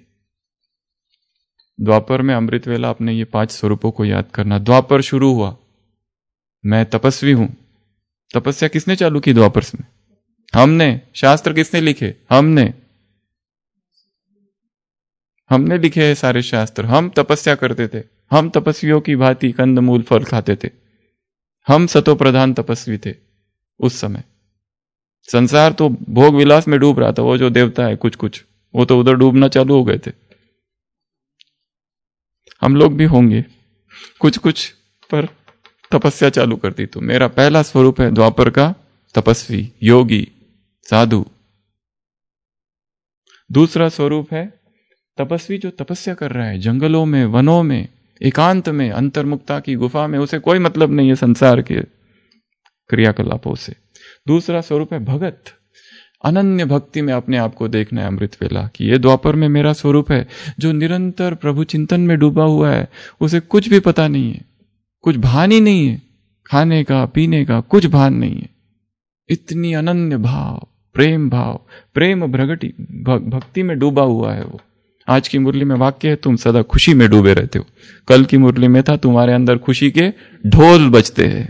द्वापर में अमृत वेला अपने ये 5 स्वरूपों को याद करना। द्वापर शुरू हुआ, मैं तपस्वी हूं। तपस्या किसने चालू की द्वापर में? हमने। शास्त्र किसने लिखे? हमने लिखे हैं सारे शास्त्र। हम तपस्या करते थे, हम तपस्वियों की भांति कंदमूल फल खाते थे। हम सतो प्रधान तपस्वी थे उस समय। संसार तो भोग विलास में डूब रहा था। वो जो देवता है कुछ वो तो उधर डूबना चालू हो गए थे। हम लोग भी होंगे कुछ पर तपस्या चालू कर दी। तो मेरा पहला स्वरूप है द्वापर का तपस्वी, योगी, साधु। दूसरा स्वरूप है तपस्वी जो तपस्या कर रहा है जंगलों में, वनों में, एकांत में, अंतर्मुक्ता की गुफा में। उसे कोई मतलब नहीं है संसार के क्रियाकलापों से। दूसरा स्वरूप है भगत, अनन्य भक्ति में अपने आप को देखना है अमृत वेला की। ये द्वापर में मेरा स्वरूप है जो निरंतर प्रभु चिंतन में डूबा हुआ है। उसे कुछ भी पता नहीं है, कुछ भान ही नहीं है, खाने का पीने का कुछ भान नहीं है। इतनी अनन्य भाव, प्रेम भाव, प्रेम भ्रगटी भक्ति में डूबा हुआ है वो। आज की मुरली में वाक्य है, तुम सदा खुशी में डूबे रहते हो। कल की मुरली में था, तुम्हारे अंदर खुशी के ढोल बजते हैं।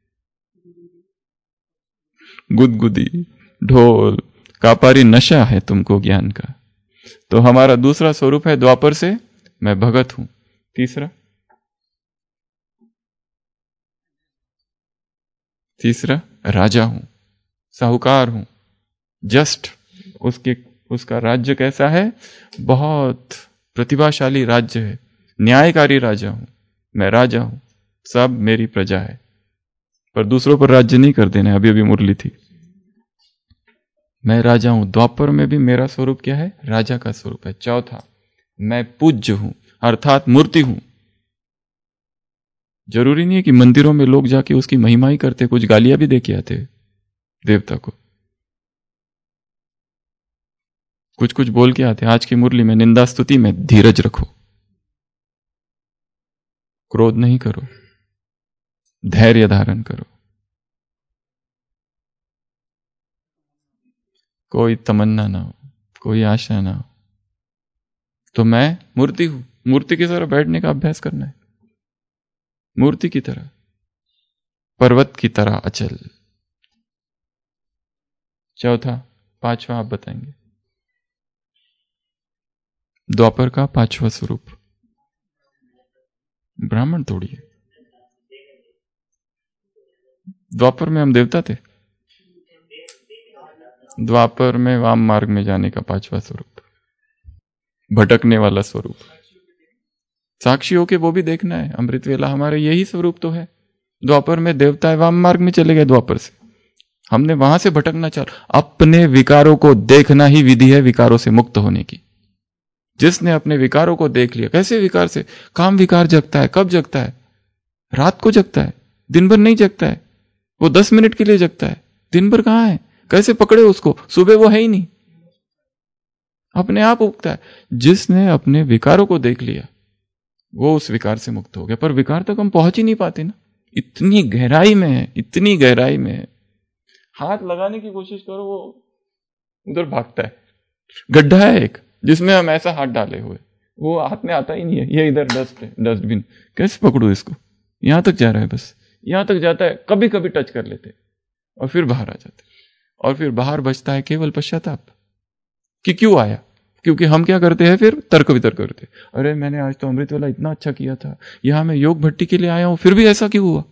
गुदगुदी, ढोल, कापारी नशा है तुमको ज्ञान का। तो हमारा दूसरा स्वरूप है द्वापर से मैं भगत हूं। तीसरा तीसरा राजा हूं, साहूकार हूं, जस्ट उसका राज्य कैसा है, बहुत प्रतिभाशाली राज्य है, न्यायकारी राजा हूं, मैं राजा हूं, सब मेरी प्रजा है। पर दूसरों पर राज्य नहीं कर देना, अभी अभी मुरली थी। मैं राजा हूं। द्वापर में भी मेरा स्वरूप क्या है, राजा का स्वरूप है। चौथा, मैं पूज्य हूं, अर्थात मूर्ति हूं। जरूरी नहीं है कि मंदिरों में लोग जाके उसकी महिमा ही करते, कुछ गालियां भी दे के आते देवता को, कुछ कुछ बोल के आते। आज की मुरली में निंदा स्तुति में धीरज रखो, क्रोध नहीं करो, धैर्य धारण करो, कोई तमन्ना ना हो, कोई आशा ना हो। तो मैं मूर्ति हूं, मूर्ति की तरह बैठने का अभ्यास करना है, मूर्ति की तरह, पर्वत की तरह अचल। चौथा, पांचवा आप बताएंगे। द्वापर का पांचवा स्वरूप ब्राह्मण थोड़ी है। द्वापर में हम देवता थे, द्वापर में वाम मार्ग में जाने का पांचवा स्वरूप, भटकने वाला स्वरूप। साक्षी होके वो भी देखना है, अमृत वेला हमारे यही स्वरूप तो है। द्वापर में देवता है, वाम मार्ग में चले गए द्वापर से, हमने वहां से भटकना चाहा। अपने विकारों को देखना ही विधि है विकारों से मुक्त होने की। जिसने अपने विकारों को देख लिया, कैसे विकार से, काम विकार जगता है, कब जगता है, रात को जगता है, दिन भर नहीं जगता है, वो 10 मिनट के लिए जगता है, दिन भर कहां है, कैसे पकड़े उसको, सुबह वो है ही नहीं, अपने आप उगता है। जिसने अपने विकारों को देख लिया वो उस विकार से मुक्त हो गया। पर विकार तक हम पहुंच ही नहीं पाते ना, इतनी गहराई में है, इतनी गहराई में है। हाथ लगाने की कोशिश करो, वो उधर भागता है। गड्ढा है एक जिसमें हम ऐसा हाथ डाले हुए, वो हाथ में आता ही नहीं है। ये इधर डस्ट है, डस्टबिन, कैसे पकड़ू इसको, यहां तक जा रहा है, बस यहां तक जाता है, कभी कभी टच कर लेते और फिर बाहर आ जाते, और फिर बाहर बचता है केवल पश्चाताप कि क्यों आया। क्योंकि हम क्या करते हैं, फिर तर्क वितर्क करते, अरे मैंने आज तो अमृत वाला इतना अच्छा किया था, यहां मैं योग भट्टी के लिए आया हूं, फिर भी ऐसा क्यों हुआ।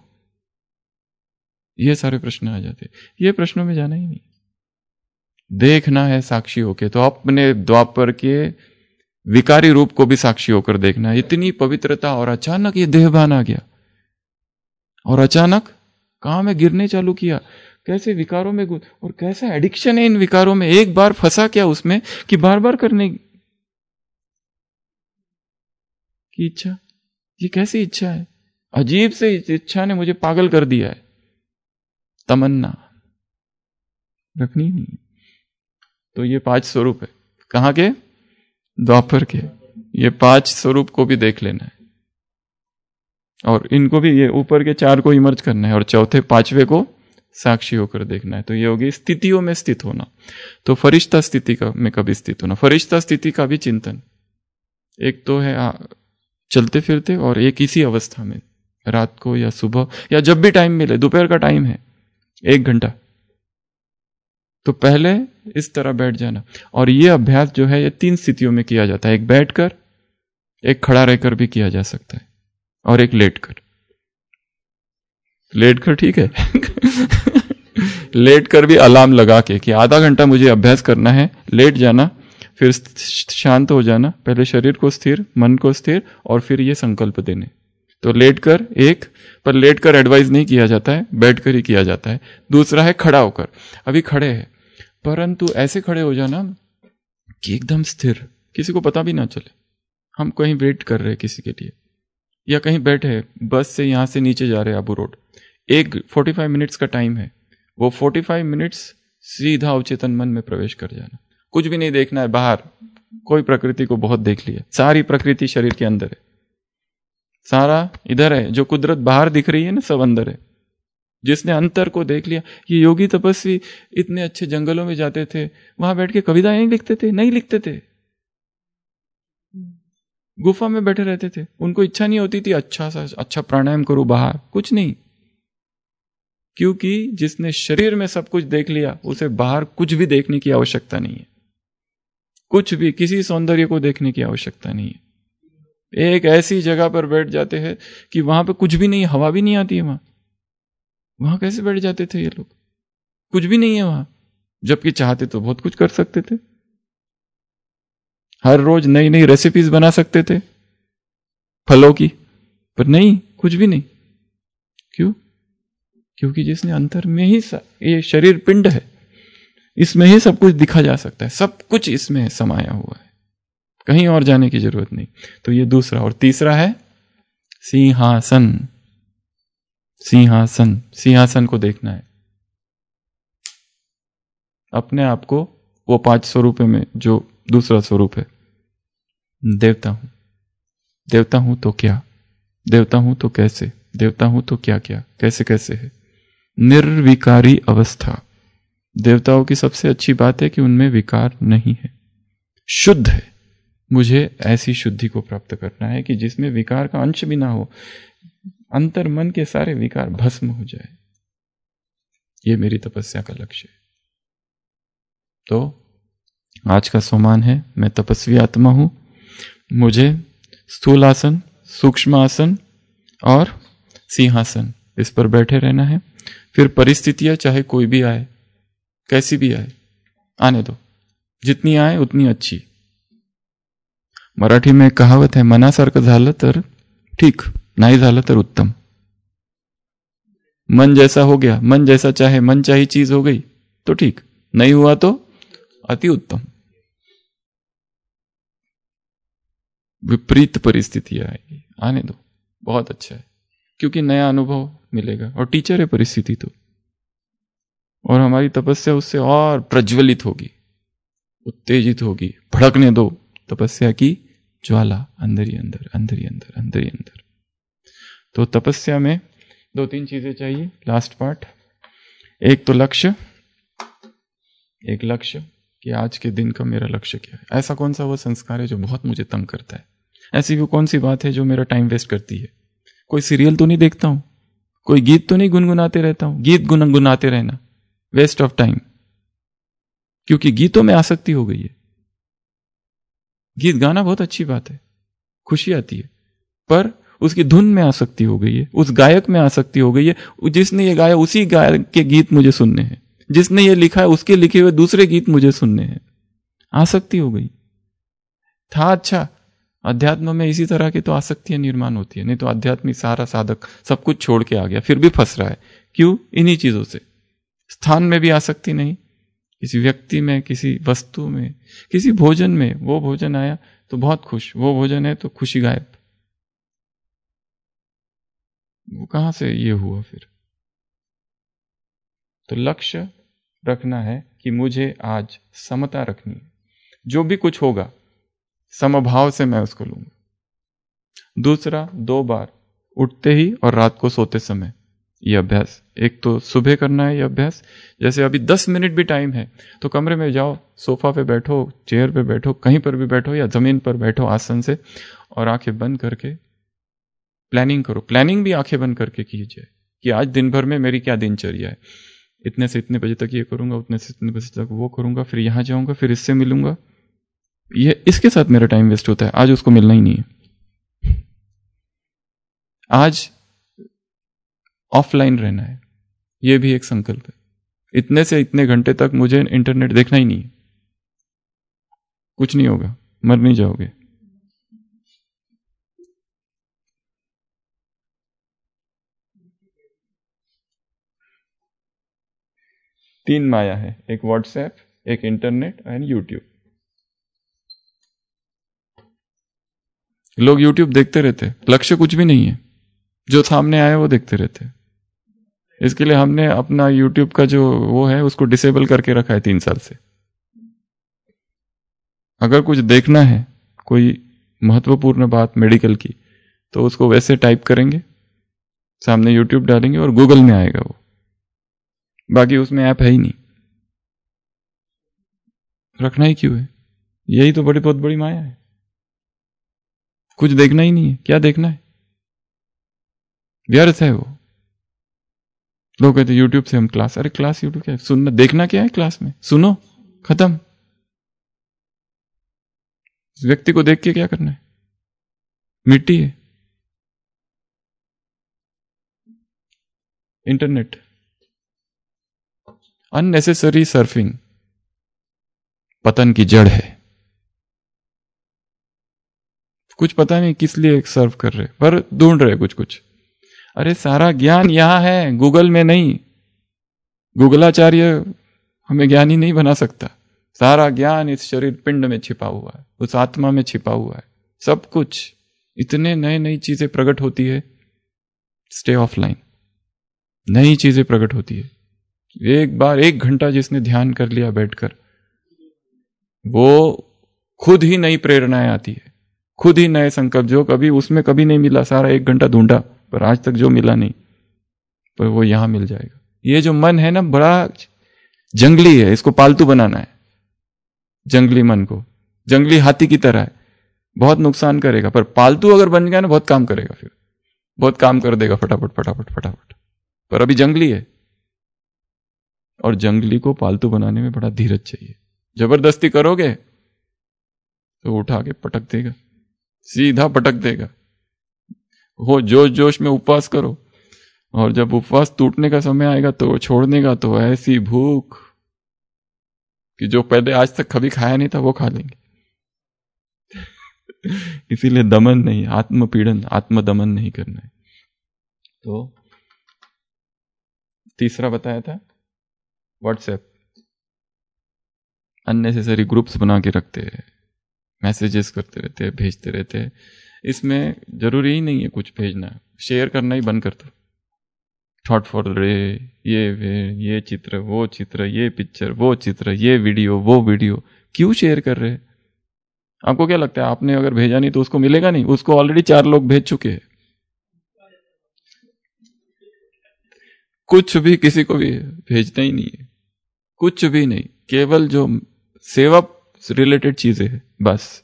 ये सारे प्रश्न आ जाते, ये प्रश्नों में जाना ही नहीं, देखना है साक्षी होके। तो अपने द्वापर के विकारी रूप को भी साक्षी होकर देखना है। इतनी पवित्रता, और अचानक ये देहभान आ गया, और अचानक कहां में गिरने चालू किया, कैसे विकारों में और कैसा एडिक्शन है इन विकारों में। एक बार फंसा क्या उसमें कि बार बार करने की इच्छा। ये कैसी इच्छा है, अजीब से इच्छा ने मुझे पागल कर दिया है। तमन्ना रखनी नहीं। तो ये 5 स्वरूप है, कहां के, द्वापर के। ये 5 स्वरूप को भी देख लेना है, और इनको भी, ये ऊपर के 4 को इमर्ज करना है, और चौथे 5वें को साक्षी होकर देखना है। तो ये होगी स्थितियों में स्थित होना। तो फरिश्ता स्थिति में कभी स्थित होना, फरिश्ता स्थिति का भी चिंतन। एक तो है चलते फिरते, और एक इसी अवस्था में रात को या सुबह या जब भी टाइम मिले, दोपहर का टाइम है 1 घंटा, तो पहले इस तरह बैठ जाना। और ये अभ्यास जो है ये 3 स्थितियों में किया जाता है, एक बैठकर, एक खड़ा रहकर भी किया जा सकता है, और एक लेटकर। लेटकर ठीक है लेटकर भी अलार्म लगा के कि आधा घंटा मुझे अभ्यास करना है, लेट जाना, फिर शांत हो जाना, पहले शरीर को स्थिर, मन को स्थिर, और फिर ये संकल्प देने। तो लेटकर एक, पर लेटकर एडवाइस नहीं किया जाता है, बैठकर ही किया जाता है। दूसरा है खड़ा होकर, अभी खड़े हैं परंतु ऐसे खड़े हो जाना कि एकदम स्थिर, किसी को पता भी ना चले हम कहीं वेट कर रहे हैं किसी के लिए, या कहीं बैठे बस से यहां से नीचे जा रहे हैं आबू रोड, 45 मिनट्स का टाइम है, वो 45 मिनट्स सीधा अवचेतन मन में प्रवेश कर जाना, कुछ भी नहीं देखना है बाहर। कोई प्रकृति को बहुत देख लिया, सारी प्रकृति शरीर के अंदर है, सारा इधर है, जो कुदरत बाहर दिख रही है ना सब अंदर है। जिसने अंतर को देख लिया, ये योगी तपस्वी इतने अच्छे जंगलों में जाते थे, वहां बैठ के कविताएं नहीं लिखते थे, नहीं लिखते थे, गुफा में बैठे रहते थे, उनको इच्छा नहीं होती थी अच्छा प्राणायाम करो बाहर, कुछ नहीं, क्योंकि जिसने शरीर में सब कुछ देख लिया उसे बाहर कुछ भी देखने की आवश्यकता नहीं है, कुछ भी किसी सौंदर्य को देखने की आवश्यकता नहीं है। एक ऐसी जगह पर बैठ जाते हैं कि वहां पे कुछ भी नहीं, हवा भी नहीं आती है वहां, वहां कैसे बैठ जाते थे ये लोग? कुछ भी नहीं है वहां, जबकि चाहते तो बहुत कुछ कर सकते थे। हर रोज नई नई रेसिपीज बना सकते थे फलों की, पर नहीं, कुछ भी नहीं। क्यों? क्योंकि जिसने अंतर में ही ये शरीर पिंड है, इसमें ही सब कुछ दिखा जा सकता है, सब कुछ इसमें समाया हुआ है, कहीं और जाने की जरूरत नहीं। तो ये दूसरा। और तीसरा है सिंहासन। सिंहासन, सिंहासन को देखना है अपने आप को, वो 5 स्वरूप में जो दूसरा स्वरूप है। देवता हूं, देवता हूं तो क्या, देवता हूं तो कैसे, देवता हूं तो क्या क्या, कैसे कैसे है। निर्विकारी अवस्था। देवताओं की सबसे अच्छी बात है कि उनमें विकार नहीं है, शुद्ध है। मुझे ऐसी शुद्धि को प्राप्त करना है कि जिसमें विकार का अंश भी ना हो, अंतर मन के सारे विकार भस्म हो जाए। ये मेरी तपस्या का लक्ष्य है। तो आज का सोमान है, मैं तपस्वी आत्मा हूं, मुझे स्थूल आसन, सूक्ष्म आसन और सिंहासन, इस पर बैठे रहना है। फिर परिस्थितियां चाहे कोई भी आए, कैसी भी आए, आने दो, जितनी आए उतनी अच्छी। मराठी में कहावत है, मनासारखं झालं तर ठीक, नाही झालं तर उत्तम। मन जैसा हो गया, मन जैसा चाहे, मन चाही चीज हो गई तो ठीक, नहीं हुआ तो अति उत्तम। विपरीत परिस्थितियां आएगी, आने दो, बहुत अच्छा है, क्योंकि नया अनुभव मिलेगा। और टीचर है परिस्थिति तो, और हमारी तपस्या उससे और प्रज्वलित होगी, उत्तेजित होगी। भड़कने दो तपस्या की ज्वाला, अंदर ही अंदर, अंदर ही अंदर, अंदर ही अंदर। तो तपस्या में 2-3 चीजें चाहिए। लास्ट पार्ट, एक तो लक्ष्य, एक लक्ष्य कि आज के दिन का मेरा लक्ष्य क्या है। ऐसा कौन सा वो संस्कार है जो बहुत मुझे तंग करता है? ऐसी वो कौन सी बात है जो मेरा टाइम वेस्ट करती है? कोई सीरियल तो नहीं देखता हूं, कोई गीत तो नहीं गुनगुनाते रहता हूं। गीत गुनगुनाते रहना वेस्ट ऑफ टाइम, क्योंकि गीतों में आसक्ति हो गई है। गीत गाना बहुत अच्छी बात है, खुशी आती है, पर उसकी धुन में आसक्ति हो गई है, उस गायक में आसक्ति हो गई है। जिसने ये गाया उसी गायक के गीत मुझे सुनने हैं, जिसने ये लिखा है उसके लिखे हुए दूसरे गीत मुझे सुनने हैं। आसक्ति हो गई। था अच्छा, अध्यात्म में इसी तरह की तो आसक्तियां निर्माण होती है। नहीं तो आध्यात्मिक सारा साधक सब कुछ छोड़ के आ गया, फिर भी फंस रहा है। क्यों? इन्हीं चीजों से। स्थान में भी आसक्ति नहीं, किसी व्यक्ति में, किसी वस्तु में, किसी भोजन में। वो भोजन आया तो बहुत खुश, वो भोजन है तो खुशी गायब। वो कहां से ये हुआ फिर? तो लक्ष्य रखना है कि मुझे आज समता रखनी है, जो भी कुछ होगा समभाव से मैं उसको लूंगा। दूसरा, 2 बार उठते ही और रात को सोते समय ये अभ्यास। एक तो सुबह करना है ये अभ्यास। जैसे अभी 10 मिनट भी टाइम है तो कमरे में जाओ, सोफा पे बैठो, चेयर पे बैठो, कहीं पर भी बैठो या जमीन पर बैठो आसन से, और आंखें बंद करके प्लानिंग करो। प्लानिंग भी आंखें बंद करके कीजिए कि आज दिन भर में मेरी क्या दिनचर्या है। इतने से इतने बजे तक ये करूंगा, उतने से इतने बजे तक वो करूंगा, फिर यहां जाऊंगा, फिर इससे मिलूंगा। ये इसके साथ मेरा टाइम वेस्ट होता है, आज उसको मिलना ही नहीं है। आज ऑफलाइन रहना है, यह भी एक संकल्प है। इतने से इतने घंटे तक मुझे इंटरनेट देखना ही नहीं है। कुछ नहीं होगा, मर नहीं जाओगे। तीन माया है, एक व्हाट्सएप, एक इंटरनेट एंड यूट्यूब। लोग यूट्यूब देखते रहते, लक्ष्य कुछ भी नहीं है, जो सामने आए वो देखते रहते। इसके लिए हमने अपना यूट्यूब का जो वो है उसको डिसेबल करके रखा है 3 साल से। अगर कुछ देखना है, कोई महत्वपूर्ण बात मेडिकल की, तो उसको वैसे टाइप करेंगे, सामने यूट्यूब डालेंगे और गूगल में आएगा वो। बाकी उसमें ऐप है ही नहीं। रखना ही क्यों है? यही तो बहुत बड़ी माया है। कुछ देखना ही नहीं है, क्या देखना है? व्यर्थ है वो। लोग कहते यूट्यूब से हम क्लास, अरे क्लास यूट्यूब क्या है? सुनना, देखना क्या है क्लास में? सुनो, खत्म। व्यक्ति को देख के क्या करना है? मिट्टी है। इंटरनेट अननेसेसरी सर्फिंग पतन की जड़ है। कुछ पता नहीं किस लिए सर्व कर रहे, पर ढूंढ रहे कुछ कुछ। अरे सारा ज्ञान यहां है, गूगल में नहीं। गूगलाचार्य हमें ज्ञानी नहीं बना सकता। सारा ज्ञान इस शरीर पिंड में छिपा हुआ है, उस आत्मा में छिपा हुआ है। सब कुछ, इतने नई नई चीजें प्रकट होती है। स्टे ऑफलाइन, नई चीजें प्रकट होती है। एक बार 1 घंटा जिसने ध्यान कर लिया बैठकर, वो खुद ही नई प्रेरणाएं आती है, खुद ही नए संकल्प जो कभी उसमें कभी नहीं मिला। सारा 1 घंटा ढूंढा पर आज तक जो मिला नहीं, पर वो यहां मिल जाएगा। ये जो मन है ना, बड़ा जंगली है, इसको पालतू बनाना है। जंगली मन को, जंगली हाथी की तरह है, बहुत नुकसान करेगा। पर पालतू अगर बन गया ना, बहुत काम करेगा, फिर बहुत काम कर देगा फटाफट फटाफट फटाफट। पर अभी जंगली है, और जंगली को पालतू बनाने में बड़ा धीरज चाहिए। जबरदस्ती करोगे तो उठा के पटक देगा, सीधा पटक देगा। हो जोश जोश में उपवास करो, और जब उपवास टूटने का समय आएगा तो छोड़ने का, तो ऐसी भूख कि जो पहले आज तक कभी खाया नहीं था वो खा लेंगे। इसीलिए दमन नहीं, आत्मपीड़न, आत्मदमन नहीं करना है। तो तीसरा बताया था व्हाट्सएप। अननेसेसरी ग्रुप्स बना के रखते हैं, मैसेजेस करते रहते हैं, भेजते रहते हैं। इसमें जरूरी ही नहीं है कुछ भेजना, शेयर करना ही बंद कर दो। थॉट फॉर रे, ये चित्र, वो चित्र, ये पिक्चर, वो चित्र, ये वीडियो, वो वीडियो, क्यों शेयर कर रहे हैं? आपको क्या लगता है, आपने अगर भेजा नहीं तो उसको मिलेगा नहीं? उसको ऑलरेडी 4 लोग भेज चुके हैं। कुछ भी किसी को भी भेजना ही नहीं है, कुछ भी नहीं, केवल जो सेवा रिलेटेड चीजें है, बस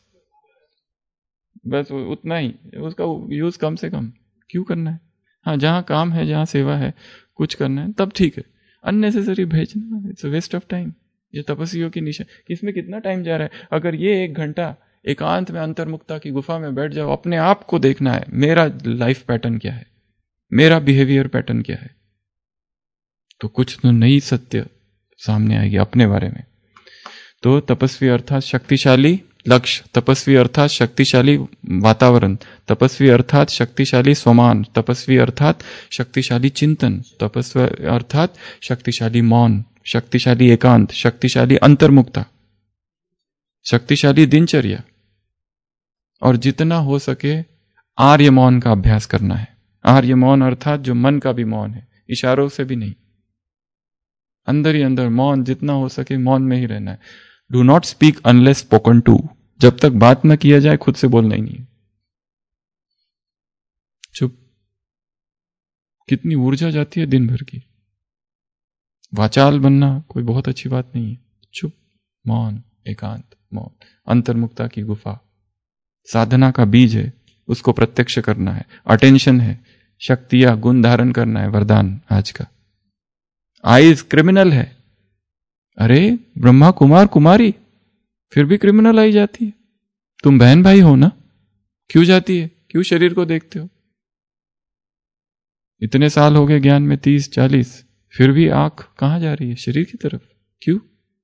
उतना ही। उसका यूज कम से कम क्यों करना है? हाँ, जहां काम है, जहां सेवा है, कुछ करना है, तब ठीक है। अननेसेसरी भेजना, it's a waste of time. ये तपस्वियों की निशान। इसमें कितना टाइम जा रहा है? अगर ये 1 घंटा एकांत में अंतर्मुक्ता की गुफा में बैठ जाओ, अपने आप को देखना है, मेरा लाइफ पैटर्न क्या है, मेरा बिहेवियर पैटर्न क्या है, तो कुछ तो नई सत्य सामने आएगी अपने बारे में। तो तपस्वी अर्थात शक्तिशाली लक्ष्य, तपस्वी अर्थात शक्तिशाली वातावरण, तपस्वी अर्थात शक्तिशाली स्वमान, तपस्वी अर्थात शक्तिशाली चिंतन, तपस्वी अर्थात शक्तिशाली मौन, शक्तिशाली एकांत, शक्तिशाली अंतर्मुक्ता, शक्तिशाली दिनचर्या, और जितना हो सके आर्य मौन का अभ्यास करना है। आर्य मौन अर्थात जो मन का भी मौन है, इशारों से भी नहीं, अंदर ही अंदर मौन, जितना हो सके मौन में ही रहना है। Do not speak unless spoken to. जब तक बात न किया जाए खुद से बोलना ही नहीं है। चुप। कितनी ऊर्जा जाती है दिन भर की। वाचाल बनना कोई बहुत अच्छी बात नहीं है। चुप, मौन, एकांत, मौन, अंतर्मुक्ता की गुफा साधना का बीज है, उसको प्रत्यक्ष करना है। अटेंशन है, शक्ति या गुण धारण करना है, वरदान आज का। आइज क्रिमिनल है, अरे ब्रह्मा कुमार कुमारी, फिर भी क्रिमिनल आई जाती है। तुम बहन भाई हो ना, क्यों जाती है? क्यों शरीर को देखते हो? इतने साल हो गए ज्ञान में, 30-40, फिर भी आंख कहां जा रही है? शरीर की तरफ। क्यों?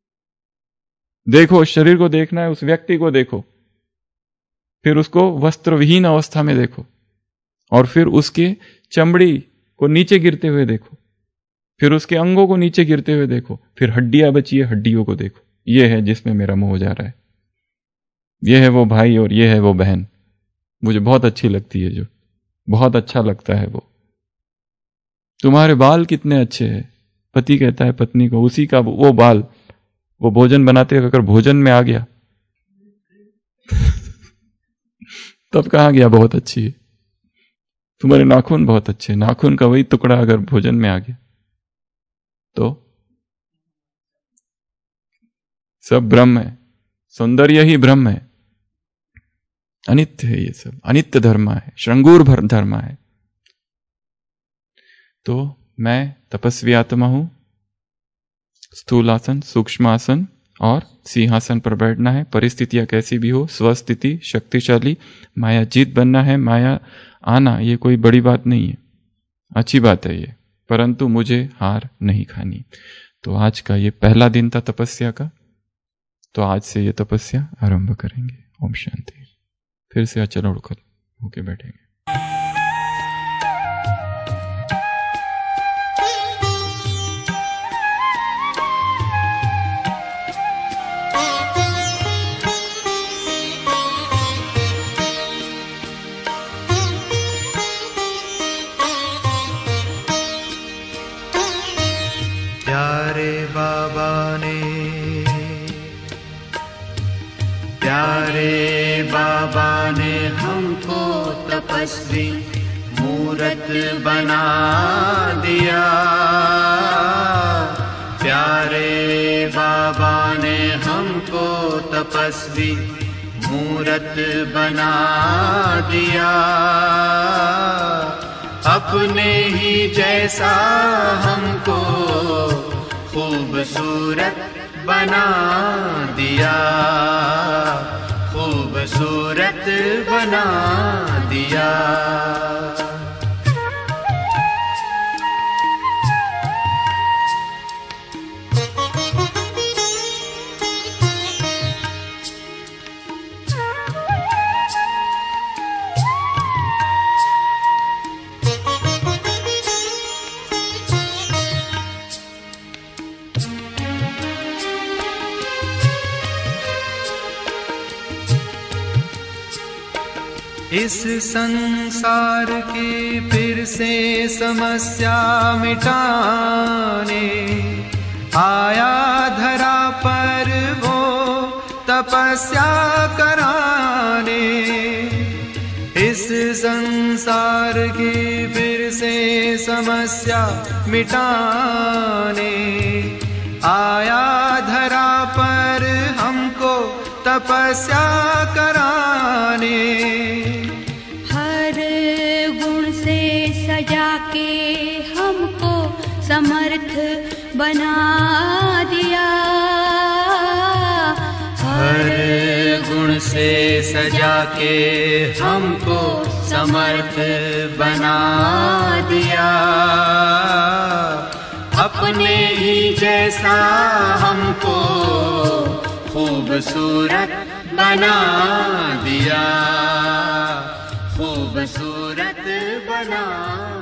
देखो, शरीर को देखना है, उस व्यक्ति को देखो, फिर उसको वस्त्र विहीन अवस्था में देखो, और फिर उसके चमड़ी को नीचे गिरते हुए देखो, फिर उसके अंगों को नीचे गिरते हुए देखो, फिर हड्डियां बची है, हड्डियों को देखो। ये है जिसमें मेरा मोह जा रहा है। ये है वो भाई और ये है वो बहन, मुझे बहुत अच्छी लगती है, जो बहुत अच्छा लगता है वो। तुम्हारे बाल कितने अच्छे हैं, पति कहता है पत्नी को, उसी का वो बाल, वो भोजन बनाते हैं, अगर भोजन में आ गया तब कहां गया बहुत अच्छी है। तुम्हारे नाखून बहुत अच्छे, नाखून का वही टुकड़ा अगर भोजन में आ गया तो सब ब्रह्म है, सौंदर्य ही ब्रह्म है, अनित्य है, ये सब अनित्य धर्म है, श्रृंगूर धर्म है। तो मैं तपस्वी आत्मा हूं। स्थूल आसन, सूक्ष्म आसन और सिंहासन पर बैठना है, परिस्थितियां कैसी भी हो, स्वस्थिति, शक्तिशाली, माया जीत बनना है। माया आना ये कोई बड़ी बात नहीं है, अच्छी बात है ये, परंतु मुझे हार नहीं खानी। तो आज का ये पहला दिन था तपस्या का, तो आज से ये तपस्या आरंभ करेंगे। ओम शांति। फिर से अचल उड़खल होके बैठेंगे। प्यारे बाबा ने हमको तपस्वी मूरत बना दिया। प्यारे बाबा ने हमको तपस्वी मूरत बना दिया। अपने ही जैसा हमको खूबसूरत बना दिया, खूबसूरत बना दिया। इस संसार की फिर से समस्या मिटाने आया धरा पर वो तपस्या कराने। इस संसार की फिर से समस्या मिटाने आया धरा पर हमको तपस्या कराने। सजा के हमको समर्थ बना दिया। हर गुण से सजा के हमको समर्थ बना दिया। अपने ही जैसा हमको खूबसूरत बना दिया, खूबसूरत बना